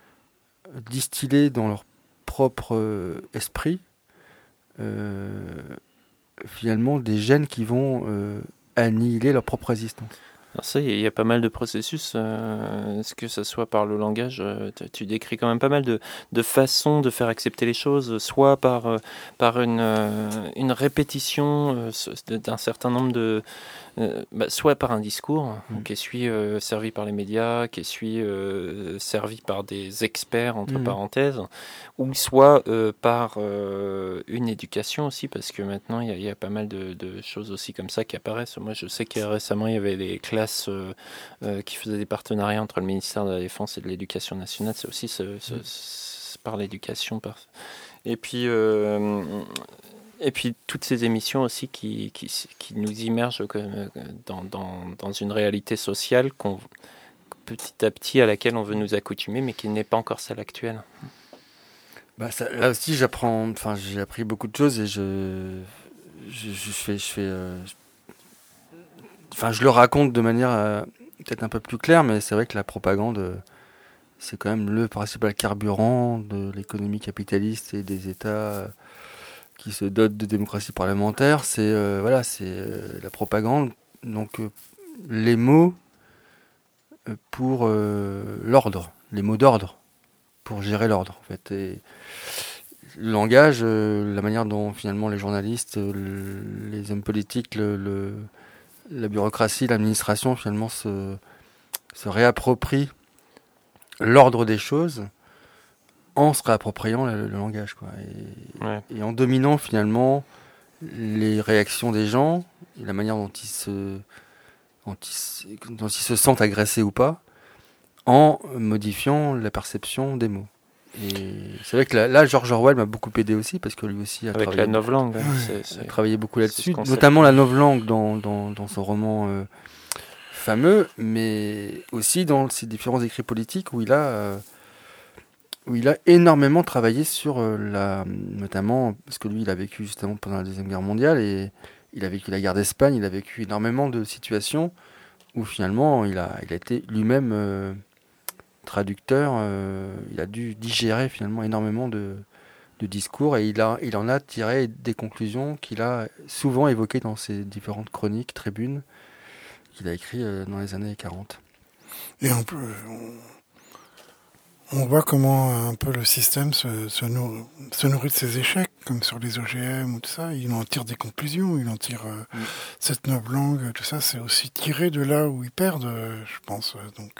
distiller dans leur propre euh, esprit euh, finalement des gènes qui vont euh, annihiler leur propre résistance. Alors ça, il y, y a pas mal de processus, euh, est-ce que ça soit par le langage, euh, tu, tu décris quand même pas mal de, de façons de faire accepter les choses, soit par, euh, par une, euh, une répétition euh, d'un certain nombre de... Euh, bah, soit par un discours mmh. qui est euh, servi par les médias, qui est euh, servi par des experts, entre mmh. parenthèses, ou soit euh, par euh, une éducation aussi, parce que maintenant, il y, y a pas mal de, de choses aussi comme ça qui apparaissent. Moi, je sais que récemment, il y avait des classes euh, euh, qui faisaient des partenariats entre le ministère de la Défense et de l'Éducation nationale. C'est aussi ce, ce, ce, par l'éducation. Par... Et puis... Euh, Et puis toutes ces émissions aussi qui, qui, qui nous immergent dans, dans, dans une réalité sociale qu'on, petit à petit à laquelle on veut nous accoutumer, mais qui n'est pas encore celle actuelle. Bah ça, là aussi, j'apprends. Enfin, j'ai appris beaucoup de choses et je, je, je fais, je fais. Euh, enfin, je le raconte de manière euh, peut-être un peu plus claire, mais c'est vrai que la propagande, euh, c'est quand même le principal carburant de l'économie capitaliste et des États qui se dotent de démocratie parlementaire. C'est euh, voilà, c'est euh, la propagande. Donc euh, les mots pour euh, l'ordre, les mots d'ordre, pour gérer l'ordre en fait. Et le langage, euh, la manière dont finalement les journalistes, euh, les hommes politiques, le, le, la bureaucratie, l'administration finalement se, se réapproprient l'ordre des choses en se réappropriant le, le langage, quoi. Et, Ouais. et en dominant finalement les réactions des gens, et la manière dont ils se, dont ils, dont ils se sentent agressés ou pas, en modifiant la perception des mots. Et c'est vrai que là, là, George Orwell m'a beaucoup aidé aussi, parce que lui aussi a Avec travaillé, la novlangue, hein, Ouais. c'est, a c'est- travaillé beaucoup c'est là-dessus, ce concept. notamment la novlangue dans, dans, dans son roman euh, fameux, mais aussi dans ses différents écrits politiques où il a, euh, où il a énormément travaillé sur euh, la, notamment, parce que lui il a vécu justement pendant la Deuxième Guerre mondiale, et il a vécu la guerre d'Espagne, il a vécu énormément de situations où finalement il a, il a été lui-même euh, traducteur, euh, il a dû digérer finalement énormément de, de discours, et il, a, il en a tiré des conclusions qu'il a souvent évoquées dans ses différentes chroniques, tribunes, qu'il a écrites euh, dans les années quarante. Et on, peut, on, on voit comment un peu le système se, se, nourrit, se nourrit de ses échecs, comme sur les O G M ou tout ça. Il en tire des conclusions, il en tire euh, Mm. cette novlangue, tout ça, c'est aussi tiré de là où ils perdent, euh, je pense. Donc,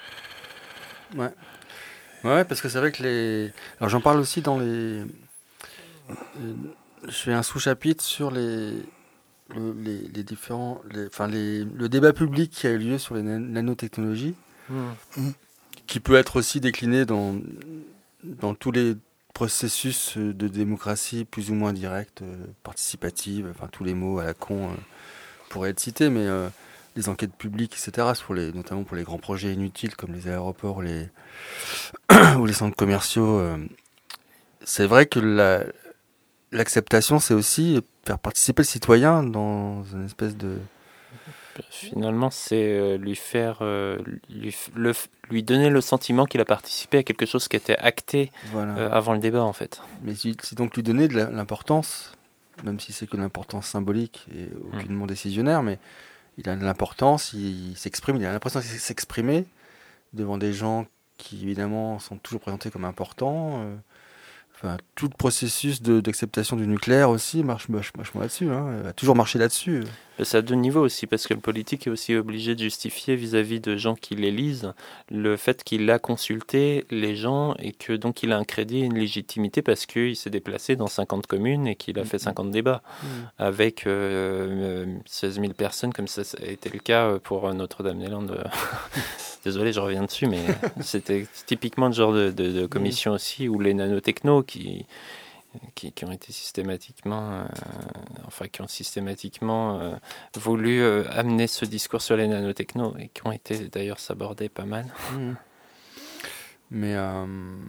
euh, Ouais. Ouais, parce que c'est vrai que les. Alors j'en parle aussi dans les. euh, Je fais un sous-chapitre sur les. le- les, les différents. Les... Enfin, les... le débat public qui a eu lieu sur les nan- nanotechnologies, Hmm. qui peut être aussi décliné dans, dans tous les processus de démocratie plus ou moins directe, euh, participative, enfin tous les mots à la con euh, pourraient être cités, mais euh, les enquêtes publiques, et cetera, pour les, notamment pour les grands projets inutiles comme les aéroports ou les, ou les centres commerciaux, euh, c'est vrai que la, l'acceptation, c'est aussi faire participer le citoyen dans une espèce de... Finalement, c'est euh, lui faire, euh, lui, f- le f- lui donner le sentiment qu'il a participé à quelque chose qui était acté Voilà. euh, avant le débat, en fait. Mais c'est c'est donc lui donner de la- l'importance, même si c'est que l'importance symbolique et aucunement décisionnaire, mais il a de l'importance, il, il s'exprime, il a l'impression de s'exprimer devant des gens qui évidemment sont toujours présentés comme importants. euh, Enfin, tout le processus de- d'acceptation du nucléaire aussi marche marche- vachement là-dessus, hein, a toujours marché là-dessus. Et c'est à deux niveaux aussi, parce que le politique est aussi obligé de justifier vis-à-vis de gens qui l'élisent le fait qu'il a consulté les gens et que donc il a un crédit et une légitimité parce qu'il s'est déplacé dans cinquante communes et qu'il a fait cinquante débats avec euh, euh, seize mille personnes, comme ça, ça a été le cas pour Notre-Dame-des-Landes. Désolé, je reviens dessus, mais c'était typiquement le genre de, de, de commission aussi où les nanotechnos qui, qui, qui ont été systématiquement, euh, enfin qui ont systématiquement euh, voulu euh, amener ce discours sur les nanotechnos et qui ont été d'ailleurs sabordés pas mal. Mmh. Mais euh,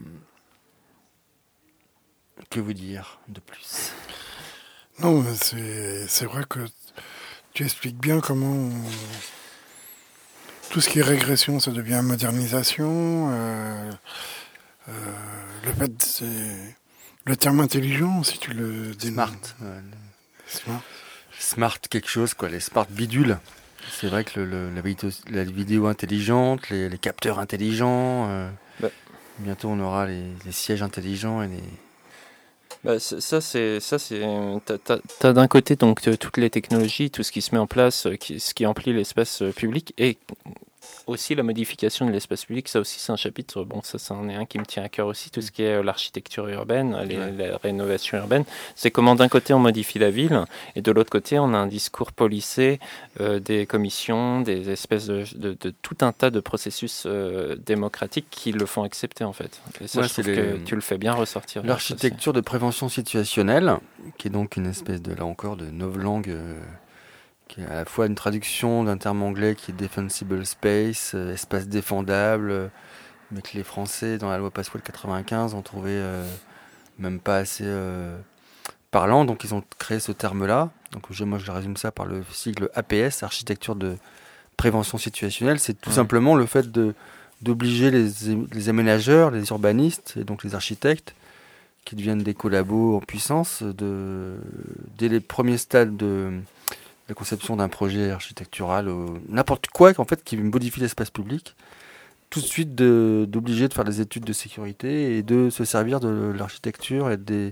que vous dire de plus? non, mais c'est, c'est vrai que tu expliques bien comment on- tout ce qui est régression, ça devient modernisation. Euh, euh, le fait, c'est le terme intelligent, si tu le Smart. dénommes. ouais. Smart. Smart quelque chose, quoi, les smart bidules. C'est vrai que le, le- la, vidéo, la vidéo intelligente, les, les capteurs intelligents, euh, Bah. bientôt on aura les, les sièges intelligents et les... Bah, c- ça, c'est, ça, c'est, t'as, t'as- t'as d'un côté donc euh, toutes les technologies, tout ce qui se met en place, euh, qui, ce qui emplit l'espace euh, public, et aussi la modification de l'espace public. Ça aussi, c'est un chapitre. Bon, ça, c'en est un qui me tient à cœur aussi. Tout ce qui est euh, l'architecture urbaine, les, Ouais. la rénovation urbaine. C'est comment d'un côté on modifie la ville, et de l'autre côté on a un discours policé euh, des commissions, des espèces de, de, de tout un tas de processus euh, démocratiques qui le font accepter en fait. Et ça, Ouais, je trouve c'est que les- tu le fais bien ressortir. L'architecture de prévention situationnelle, qui est donc une espèce de, là encore, de novlangue, euh, qui est à la fois une traduction d'un terme anglais qui est defensible space, euh, espace défendable, euh, mais que les Français, dans la loi Pasqua de quatre-vingt-quinze, ont trouvé euh, même pas assez euh, parlant, donc ils ont créé ce terme-là. Donc je, moi je résume ça par le sigle A P S, architecture de prévention situationnelle, c'est tout Ouais. simplement le fait de, d'obliger les, les aménageurs, les urbanistes et donc les architectes, qui deviennent des collabos en puissance, de, dès les premiers stades de la conception d'un projet architectural, ou n'importe quoi en fait, qui modifie l'espace public, tout de suite de, d'obliger de faire des études de sécurité et de se servir de l'architecture et des,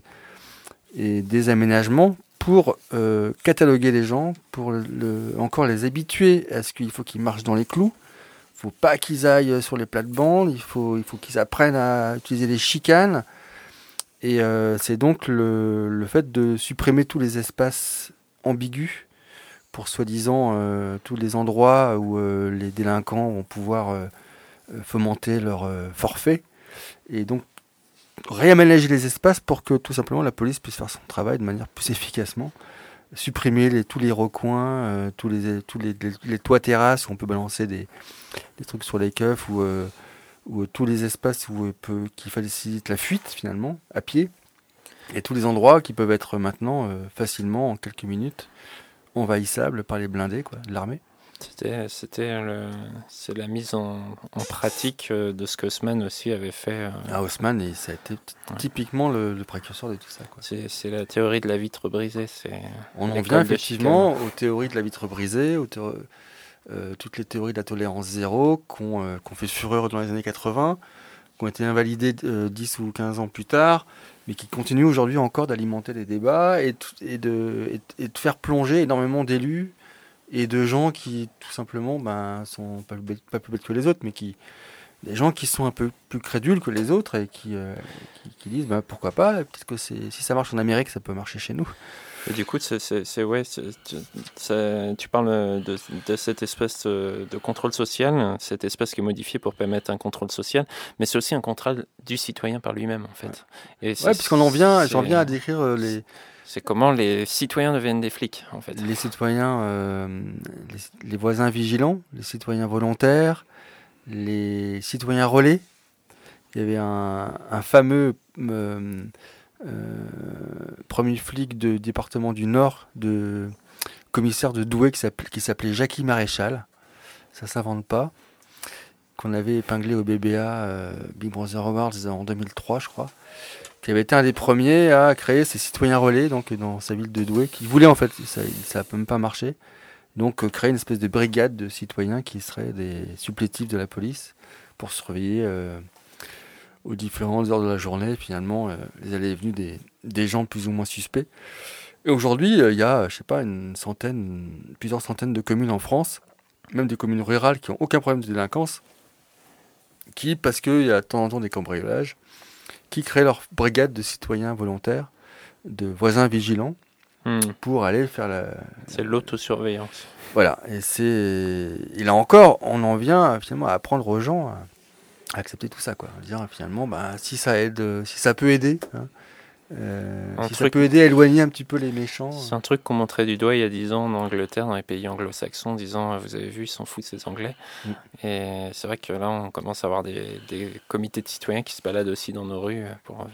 et des aménagements pour euh, cataloguer les gens, pour le, le, encore les habituer à ce qu'il faut qu'ils marchent dans les clous. Il ne faut pas qu'ils aillent sur les plates-bandes, il faut, il faut qu'ils apprennent à utiliser les chicanes. Et euh, c'est donc le, le fait de supprimer tous les espaces ambigus pour soi-disant euh, tous les endroits où euh, les délinquants vont pouvoir euh, fomenter leur euh, forfait. Et donc réaménager les espaces pour que tout simplement la police puisse faire son travail de manière plus efficacement. Supprimer les, tous les recoins, euh, tous, les, tous les, les, les toits terrasses où on peut balancer des, des trucs sur les keufs ou... Euh, ou tous les espaces où peut, qui facilitent la fuite finalement, à pied, et tous les endroits qui peuvent être maintenant euh, facilement, en quelques minutes, envahissables par les blindés quoi, de l'armée. C'était, c'était le, c'est la mise en, en pratique de ce que Haussmann aussi avait fait. Euh... Ah, Haussmann, et ça a été t- ouais. typiquement le, le précurseur de tout ça. Quoi. C'est, c'est la théorie de la vitre brisée. C'est On en vient effectivement aux théories de la vitre brisée, aux théo- euh, toutes les théories de la tolérance zéro qu'on, euh, qu'on fait fureur dans les années quatre-vingts, qui ont été invalidées euh, dix ou quinze ans plus tard, mais qui continuent aujourd'hui encore d'alimenter les débats et, t- et, de, et, et de faire plonger énormément d'élus et de gens qui, tout simplement, ben, sont pas plus, bêtes, pas plus bêtes que les autres, mais qui, des gens qui sont un peu plus crédules que les autres et qui, euh, qui, qui disent ben, pourquoi pas, peut-être que c'est, si ça marche en Amérique, ça peut marcher chez nous. Et du coup, c'est, c'est, c'est, ouais, c'est, c'est, tu parles de, de cette espèce de contrôle social, cette espèce qui est modifiée pour permettre un contrôle social, mais c'est aussi un contrôle du citoyen par lui-même, en fait. Et ouais, puisqu'on en vient, j'en viens à décrire les... C'est comment les citoyens deviennent des flics, en fait. Les citoyens, euh, les, les voisins vigilants, les citoyens volontaires, les citoyens relais. Il y avait un, un fameux euh, euh, premier flic du département du Nord, de commissaire de Douai, qui s'appelait, qui s'appelait Jackie Maréchal. Ça ne s'invente pas. Qu'on avait épinglé au B B A euh, Big Brother Awards en deux mille trois, je crois. Qui avait été un des premiers à créer ces citoyens relais donc dans sa ville de Douai, qui voulait en fait, ça n'a même pas marché, donc euh, créer une espèce de brigade de citoyens qui seraient des supplétifs de la police pour surveiller euh, aux différentes heures de la journée finalement euh, les allées et venues des, des gens plus ou moins suspects. Et aujourd'hui, il euh, y a, je sais pas, une centaine, plusieurs centaines de communes en France, même des communes rurales qui n'ont aucun problème de délinquance, qui, parce qu'il y a de temps en temps des cambriolages, qui créent leur brigade de citoyens volontaires, de voisins vigilants, mmh. pour aller faire la... C'est l'autosurveillance. Voilà, et c'est... Et là encore, on en vient finalement à apprendre aux gens à, à accepter tout ça, quoi. À dire finalement, bah, si ça aide, si ça peut aider, hein, euh, si truc... ça peut aider à éloigner un petit peu les méchants... C'est un truc qu'on montrait du doigt il y a dix ans en Angleterre, dans les pays anglo-saxons, disant, vous avez vu, ils s'en foutent ces Anglais. Mmh. Et c'est vrai que là, on commence à avoir des, des comités de citoyens qui se baladent aussi dans nos rues pour...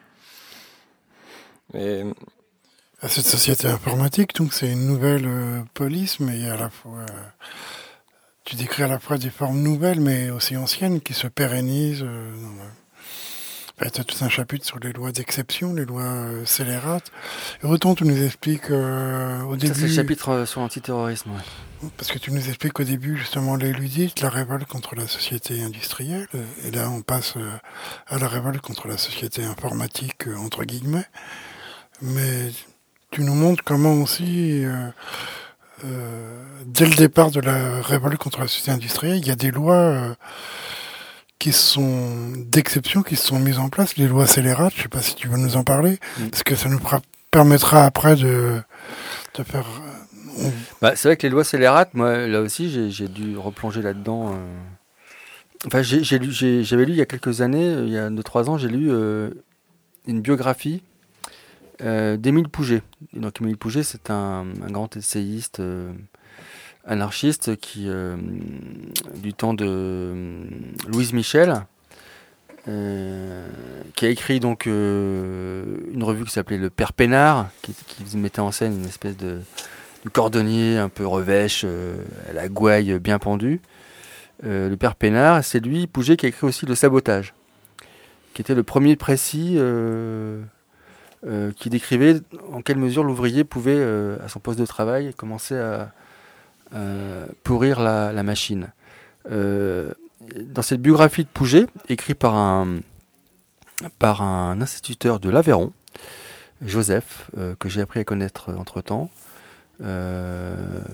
Et... Cette société informatique, donc c'est une nouvelle euh, police, mais à la fois... Euh, tu décris à la fois des formes nouvelles, mais aussi anciennes, qui se pérennisent... Euh, Ben, tu as tout un chapitre sur les lois d'exception, les lois euh, scélérates. Et autant tu nous expliques euh, au début... Ça, c'est le chapitre euh, sur l'antiterrorisme, ouais. Parce que tu nous expliques au début, justement, les ludites, la révolte contre la société industrielle. Et là, on passe euh, à la révolte contre la société informatique, euh, entre guillemets. Mais tu nous montres comment aussi, euh, euh, dès le départ de la révolte contre la société industrielle, il y a des lois... Euh, qui sont d'exception, qui sont mises en place, les lois scélérates, je sais pas si tu veux nous en parler, mmh. parce que ça nous pra- permettra après de, de faire... Euh, bah, c'est vrai que les lois scélérates, moi, là aussi, j'ai, j'ai dû replonger là-dedans. Euh... Enfin, j'ai, j'ai lu, j'ai, j'avais lu il y a quelques années, il y a deux trois ans, j'ai lu euh, une biographie euh, d'Émile Pouget. Et donc, Émile Pouget, c'est un, un grand essayiste... Euh, anarchiste qui, euh, du temps de euh, Louise Michel, euh, qui a écrit donc euh, une revue qui s'appelait Le Père Pénard, qui, qui mettait en scène une espèce de, de cordonnier un peu revêche, euh, à la gouaille bien pendue, euh, le père Pénard, c'est lui, Pouget, qui a écrit aussi Le Sabotage, qui était le premier précis euh, euh, qui décrivait en quelle mesure l'ouvrier pouvait, euh, à son poste de travail, commencer à, à pourrir la, la machine. Euh, dans cette biographie de Pouget, écrite par un, par un instituteur de l'Aveyron, Joseph, euh, que j'ai appris à connaître entre-temps. Euh,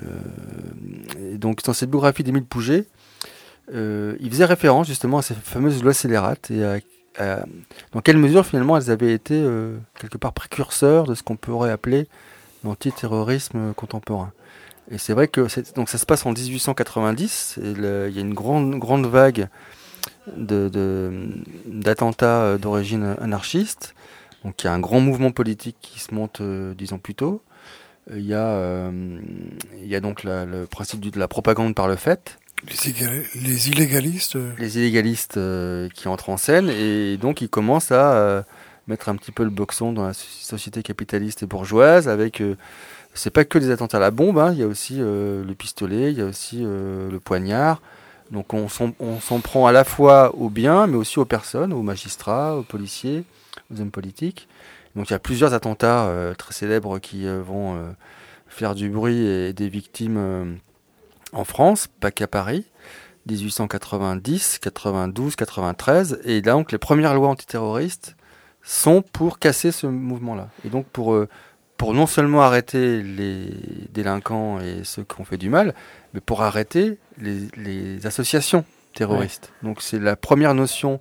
et donc, dans cette biographie d'Émile Pouget, euh, il faisait référence justement à ces fameuses lois scélérates et à, à dans quelle mesure finalement elles avaient été euh, quelque part précurseurs de ce qu'on pourrait appeler l'antiterrorisme contemporain. Et c'est vrai que c'est, donc ça se passe en dix-huit cent quatre-vingt-dix, et le, il y a une grande, grande vague de, de, d'attentats d'origine anarchiste. Donc il y a un grand mouvement politique qui se monte euh, dix ans plus tôt. Il y a, euh, il y a donc la, le principe de la propagande par le fait. Les, égal- les illégalistes euh... Les illégalistes euh, qui entrent en scène, et donc ils commencent à euh, mettre un petit peu le boxon dans la société capitaliste et bourgeoise avec... Euh, c'est pas que les attentats à la bombe, hein, il y a aussi euh, le pistolet, il y a aussi euh, le poignard. Donc on s'en, on s'en prend à la fois aux biens, mais aussi aux personnes, aux magistrats, aux policiers, aux hommes politiques. Donc il y a plusieurs attentats euh, très célèbres qui euh, vont euh, faire du bruit et des victimes euh, en France, pas qu'à Paris, dix-huit cent quatre-vingt-dix, quatre-vingt-douze, quatre-vingt-treize. Et là, donc les premières lois antiterroristes sont pour casser ce mouvement-là. Et donc pour, euh, pour non seulement arrêter les délinquants et ceux qui ont fait du mal, mais pour arrêter les, les associations terroristes. Ouais. Donc c'est la première notion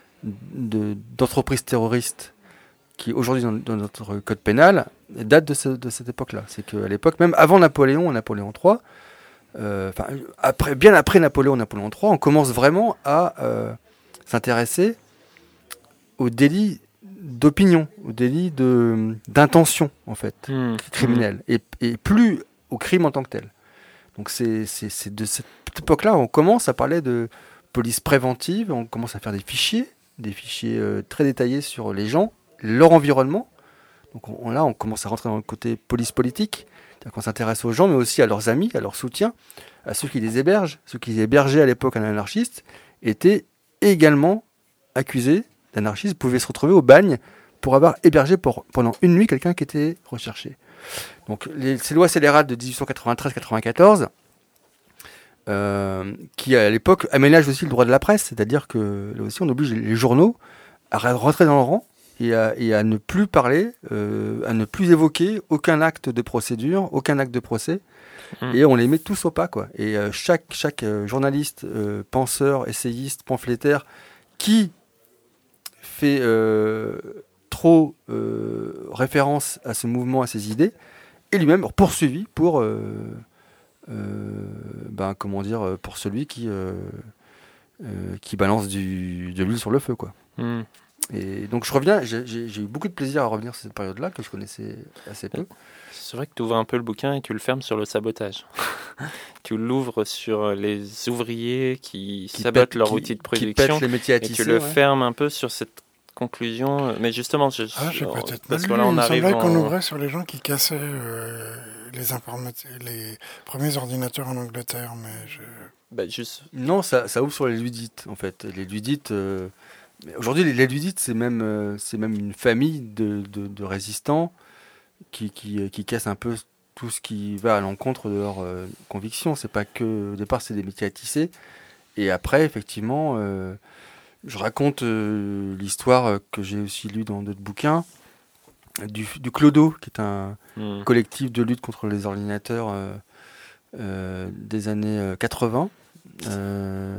de, d'entreprise terroriste qui aujourd'hui dans, dans notre code pénal date de, ce, de cette époque-là. C'est qu'à l'époque, même avant Napoléon, Napoléon trois, euh, après, bien après Napoléon, Napoléon trois, on commence vraiment à euh, s'intéresser aux délits d'opinion, aux délits de, d'intention en fait, mmh. criminelle, mmh. et, et plus au crime en tant que tel. Donc c'est, c'est, c'est de cette époque-là où on commence à parler de police préventive, on commence à faire des fichiers, des fichiers euh, très détaillés sur les gens, leur environnement. Donc on, là, on commence à rentrer dans le côté police politique, c'est-à-dire qu'on s'intéresse aux gens, mais aussi à leurs amis, à leurs soutiens, à ceux qui les hébergent. Ceux qui hébergeaient à l'époque un anarchiste étaient également accusés d'anarchisme, pouvaient se retrouver au bagne pour avoir hébergé pour, pendant une nuit quelqu'un qui était recherché. Donc les, ces lois scélérates de dix-huit cent quatre-vingt-treize quatre-vingt-quatorze, euh, qui à l'époque aménagent aussi le droit de la presse, c'est-à-dire que là aussi on oblige les journaux à rentrer dans le rang et à, et à ne plus parler, euh, à ne plus évoquer aucun acte de procédure, aucun acte de procès, mmh. et on les met tous au pas, quoi. Et euh, chaque, chaque euh, journaliste, euh, penseur, essayiste, pamphlétaire qui fait euh, trop euh, référence à ce mouvement, à ces idées, et lui-même poursuivi pour, euh, euh, ben, comment dire, pour celui qui, euh, euh, qui balance du, de l'huile sur le feu, quoi. Mmh. Et donc je reviens, j'ai, j'ai, j'ai eu beaucoup de plaisir à revenir sur cette période-là que je connaissais assez peu. C'est vrai que tu ouvres un peu le bouquin et tu le fermes sur le sabotage. Tu l'ouvres sur les ouvriers qui, qui sabotent pète, leur qui, outil de production, les métiers à tisser, et tu le ouais. fermes un peu sur cette conclusion. Mais justement, je, ah, j'ai on, peut-être parce mal que là, on lu. Il arrive semblait en... qu'on ouvrait sur les gens qui cassaient euh, les, informat- les premiers ordinateurs en Angleterre, mais je... Bah, juste... Non, ça, ça ouvre sur les ludites, en fait. Les ludites... Euh... Aujourd'hui, les, les ludites, c'est même, euh, c'est même une famille de, de, de résistants qui, qui, qui cassent un peu tout ce qui va à l'encontre de leurs euh, convictions. C'est pas que, au départ, c'est des métiers à tisser. Et après, effectivement, euh, je raconte euh, l'histoire que j'ai aussi lue dans d'autres bouquins du, du Clodo, qui est un mmh. collectif de lutte contre les ordinateurs euh, euh, des années quatre-vingts. Euh,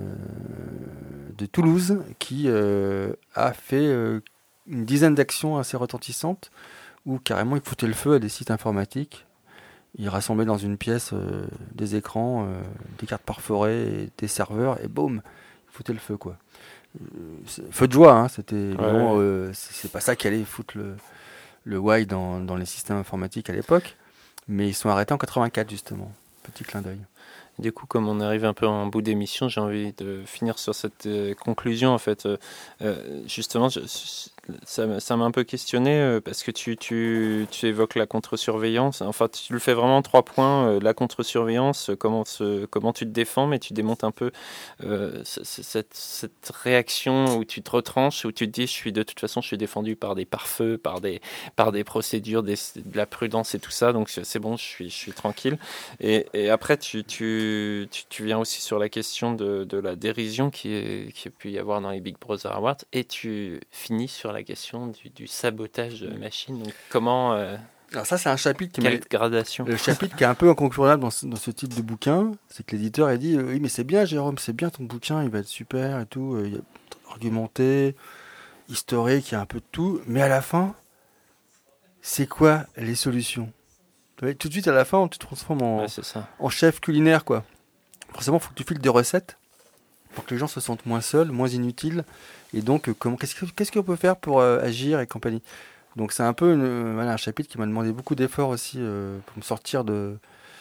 de Toulouse, qui euh, a fait euh, une dizaine d'actions assez retentissantes où carrément il foutait le feu à des sites informatiques. Il rassemblait dans une pièce euh, des écrans, euh, des cartes perforées, et des serveurs, et boum, il foutait le feu, quoi. Euh, feu de joie, hein, c'était ouais. non, euh, c'est, c'est pas ça qui allait foutre le, le why dans, dans les systèmes informatiques à l'époque, mais ils sont arrêtés en quatre-vingt-quatre justement. Petit clin d'œil. Du coup, comme on arrive un peu en bout d'émission, j'ai envie de finir sur cette euh, conclusion. En fait, euh, euh, justement, je, ça, m'a- ça m'a un peu questionné euh, parce que tu, tu, tu évoques la contre-surveillance. Enfin, tu le fais vraiment en trois points. euh, la contre-surveillance, euh, comment, se- comment tu te défends, mais tu démontes un peu euh, c- c- cette, cette réaction où tu te retranches, où tu te dis, je suis de toute façon, je suis défendu par des pare-feux, par des, par des procédures, des, de la prudence et tout ça. Donc c'est c'est bon, je suis, je suis tranquille. Et, et après, tu, tu, tu, tu viens aussi sur la question de, de la dérision qui, est, qui a pu y avoir dans les Big Brother Awards, et tu finis sur la question du, du sabotage de machine. Donc comment, euh, Alors ça, c'est un chapitre qui m'a... quelle gradation? Le chapitre qui est un peu incontournable dans ce, dans ce type de bouquin, c'est que l'éditeur a dit euh, oui mais c'est bien Jérôme, c'est bien ton bouquin, il va être super et tout, euh, il est argumenté, historique, il y a un peu de tout, mais à la fin, c'est quoi les solutions? Tu vois, tout de suite à la fin, on te transforme en, Ouais, c'est ça. en chef culinaire quoi. Forcément, il faut que tu files des recettes pour que les gens se sentent moins seuls, moins inutiles, et donc euh, comment, qu'est-ce que- qu'est-ce qu'on peut faire pour euh, agir et compagnie. Donc c'est un peu une- euh, voilà, un chapitre qui m'a demandé beaucoup d'efforts aussi euh, pour me sortir de,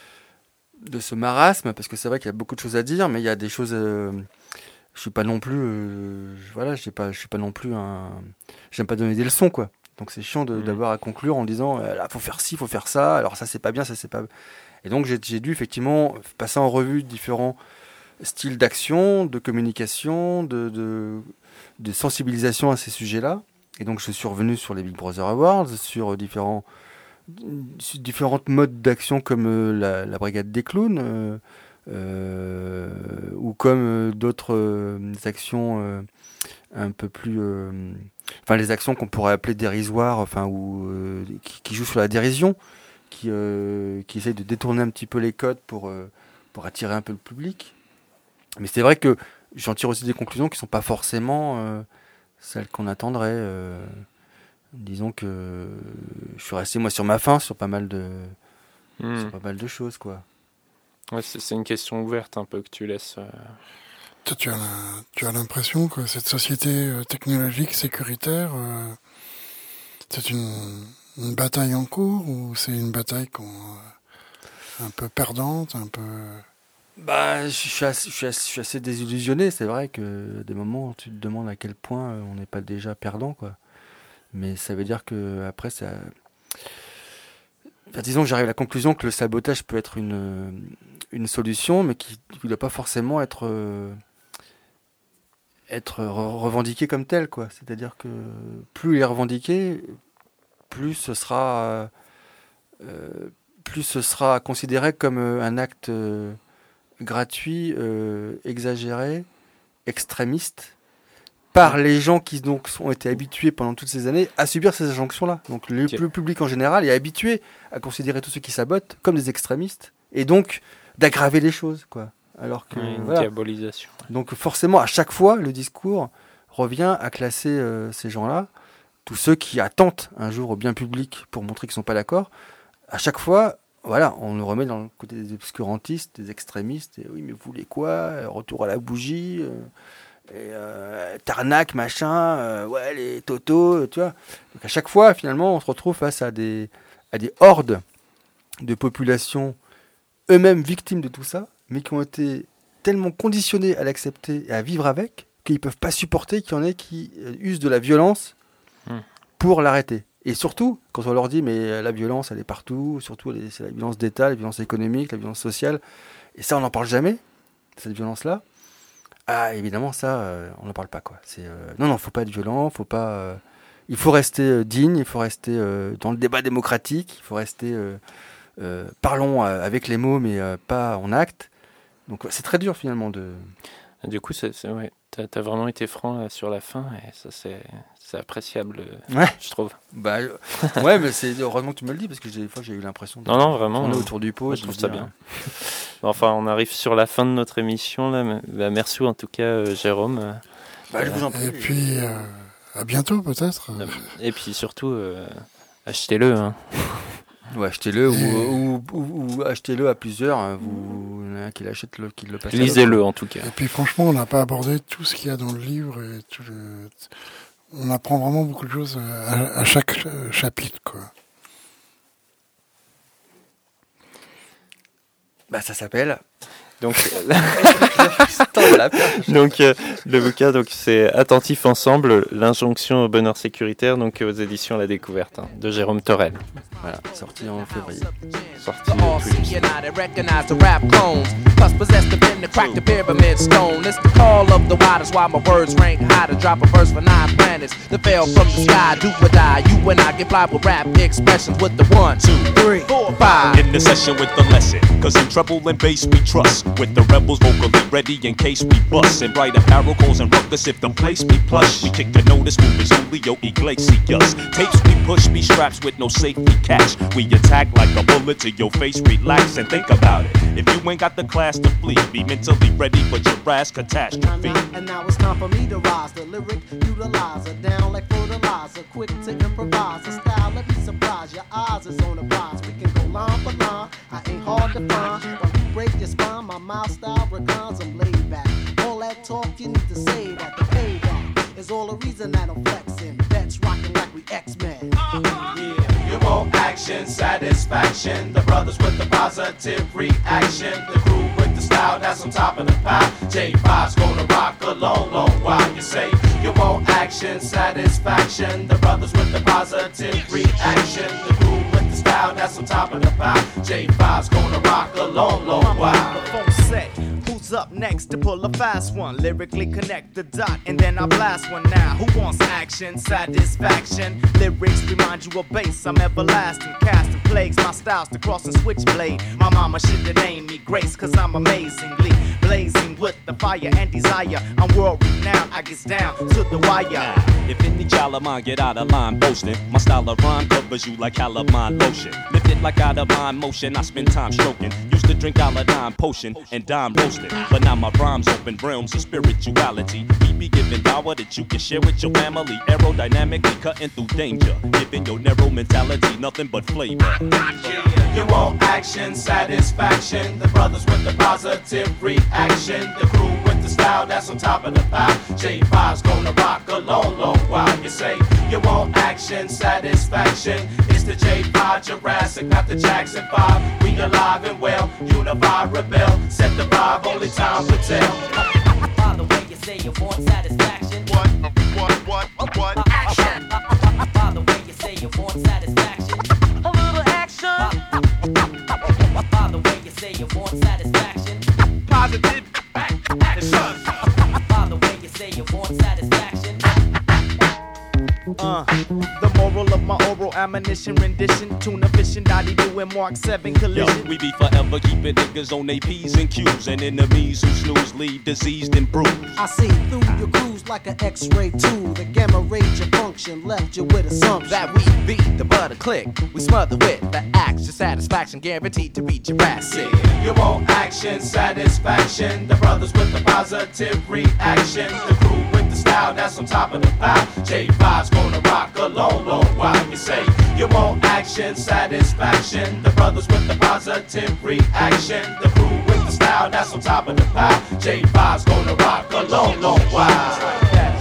de ce marasme, parce que c'est vrai qu'il y a beaucoup de choses à dire, mais il y a des choses... euh, je suis pas non plus... euh, je- voilà, je pas, je suis pas non plus un... J'aime pas donner des leçons, quoi. Donc c'est chiant de- Mhm. d'avoir à conclure en disant, euh, là, faut faire ci, faut faire ça, alors ça c'est pas bien, ça c'est pas... Et donc j'ai j'ai dû effectivement passer en revue différents styles d'action, de communication, de, de, de sensibilisation à ces sujets-là. Et donc je suis revenu sur les Big Brother Awards, sur différents, sur différentes modes d'action comme euh, la, la brigade des clowns, euh, euh, ou comme euh, d'autres euh, actions euh, un peu plus... euh, enfin les actions qu'on pourrait appeler dérisoires, enfin, ou euh, qui, qui jouent sur la dérision, qui, euh, qui essayent de détourner un petit peu les codes pour, euh, pour attirer un peu le public. Mais c'est vrai que j'en tire aussi des conclusions qui ne sont pas forcément euh, celles qu'on attendrait. euh. Disons que je suis resté moi sur ma faim sur pas mal de, Mhm. sur pas mal de choses quoi. Ouais, c'est c'est une question ouverte un peu que tu laisses. euh, Toi, tu as, la- tu as l'impression que cette société euh, technologique sécuritaire, euh, c'est une, une bataille en cours ou c'est une bataille qu'on, euh, un peu perdante, un peu... Bah, je suis assez, je suis assez, je suis assez désillusionné. C'est vrai que à des moments tu te demandes à quel point euh, on n'est pas déjà perdant quoi. Mais ça veut dire que après ça. Enfin, disons que j'arrive à la conclusion que le sabotage peut être une, une solution, mais qui ne doit pas forcément être, euh, être re- revendiqué comme tel, quoi. C'est-à-dire que plus il est revendiqué, plus ce sera, euh, euh, plus ce sera considéré comme euh, un acte euh, gratuit, euh, exagéré, extrémiste, par les gens qui donc ont été habitués pendant toutes ces années à subir ces injonctions-là. Donc le, Ok. le public en général est habitué à considérer tous ceux qui sabotent comme des extrémistes et donc d'aggraver les choses, quoi. Alors que une voilà. diabolisation. Donc forcément, à chaque fois, le discours revient à classer euh, ces gens-là, tous ceux qui attendent un jour au bien public pour montrer qu'ils sont pas d'accord. À chaque fois, voilà, on le remet dans le côté des obscurantistes, des extrémistes. Et oui, mais vous voulez quoi? Retour à la bougie. euh, et euh, Tarnac, machin, euh, ouais, les totos, tu vois. Donc à chaque fois, finalement, on se retrouve face à des, à des hordes de populations eux-mêmes victimes de tout ça, mais qui ont été tellement conditionnés à l'accepter et à vivre avec, qu'ils ne peuvent pas supporter qu'il y en ait qui euh, usent de la violence Hmm. pour l'arrêter. Et surtout, quand on leur dit, mais la violence, elle est partout, surtout elle est- c'est la violence d'État, la violence économique, la violence sociale, et ça, on n'en parle jamais, cette violence-là. Ah, évidemment, ça, euh, on n'en parle pas, quoi. C'est, euh, non, non, faut pas être violent, faut pas... euh, il faut rester euh, digne, il faut rester euh, dans le débat démocratique, il faut rester... euh, euh, parlons euh, avec les mots, mais euh, pas en acte. Donc ouais, c'est très dur, finalement, de... Du coup, c'est, c'est, ouais, t'as, t'as vraiment été franc là, sur la fin, et ça, c'est, c'est appréciable, euh, Ouais. je trouve. Bah, euh, ouais, mais c'est heureusement que tu me le dis, parce que des fois, j'ai eu l'impression de Non, non, vraiment. tourner euh, autour du pot. moi, et je de trouve me ça dire, bien. Enfin, on arrive sur la fin de notre émission, là. mais- bah, merci en tout cas, euh, Jérôme. euh, Bah, je vous en prie. Et puis, euh, à bientôt peut-être. euh, Et puis surtout, euh, achetez-le. Hein. Ouais, achetez-le, ou, Et- ou, ou- ou achetez-le à plusieurs. hein, Vous, il y en a un qui l'achète, l'autre qui le passe à l'autre. Lisez-le en tout cas. Et puis franchement, on n'a pas abordé tout ce qu'il y a dans le livre. Et tout le... On apprend vraiment beaucoup de choses à, à chaque ch- chapitre, quoi. Bah, ça s'appelle Donc, donc euh, le bouquin, donc c'est Attentifs ensemble, l'injonction au bonheur sécuritaire, donc aux éditions La Découverte, hein, de Jérôme Torel. Voilà, sorti en février. Sorti euh, tout juste. In the session with the lesson, cause in treble and bass we trust. With the rebels vocally ready in case we bust. And bright apparel calls and ruckus if the place be plush. We kick the notice, movies Julio Iglesias. Tapes we push, be straps with no safety catch. We attack like a bullet to your face, relax and think about it. If you ain't got the class to flee, be mentally ready for your ass catastrophe. And now it's time for me to rise, the lyric utilizer, down like fertilizer, quick to improvise. The style, let me surprise, your eyes is on the prize. We can go line for line, I ain't hard to find. When you break your spine, my mouth style reclines, I'm laid back. All that talk you need to say that the payback is all the reason that I'm flexing. Vets rocking like we X-Men. Uh-huh. Yeah. You want action, satisfaction. The brothers with the positive reaction. The crew with the style that's on top of the pile. J five's gonna rock a long, long while. You say you want action, satisfaction. The brothers with the positive reaction. The crew with the style that's on top of the pile. J five's gonna rock a long, long while. Who's up next to pull a fast one? Lyrically connect the dot and then I blast one now. Who wants action, satisfaction? Lyrics remind you of bass, I'm everlasting. Casting plagues, my style's the cross and switchblade. My mama should've named me Grace, cause I'm amazingly blazing with the fire and desire. I'm world renowned, I get down to the wire. If any child of mine get out of line boasting, my style of rhyme covers you like calamine lotion. Lifted like out of mind motion, I spend time stroking. Used to drink Aladine potion and dime roasted. But now my rhymes open realms of spirituality. We be giving power that you can share with your family. Aerodynamically cutting through danger. Giving your narrow mentality nothing but flavor. You want action, satisfaction. The brothers with the positive reaction. The crew with the style that's on top of the pile. J five's gonna rock a long, long while. You say you want action, satisfaction. It's the J five Jurassic, not the Jackson five. We alive and well, unify, rebel. Set the vibe, only time will tell. By the way you say you want satisfaction. What, what, what, what? Action. By the way you say you want satisfaction. A little action. By the way you say you want satisfaction. Positive action. By the way you say you want satisfaction. Uh, the moral of my oral ammunition rendition. Tuna fishing, Dottie doing Mark seven collision. Yo, we be forever keeping niggas on they P's and Q's. And enemies who snooze leave diseased and bruised. I see through your cruise like an X-ray tool. The gamma rays your function left you with assumption that we beat the butter click. We smother with the action, satisfaction guaranteed to beat Jurassic. Yeah, you want action, satisfaction. The brothers with the positive reaction. The crew with the style that's on top of the pile. J five's gonna rock a long, long while. You say you want action, satisfaction. The brothers with the positive reaction. The crew with the style that's on top of the pile. J five's gonna rock a long, long while.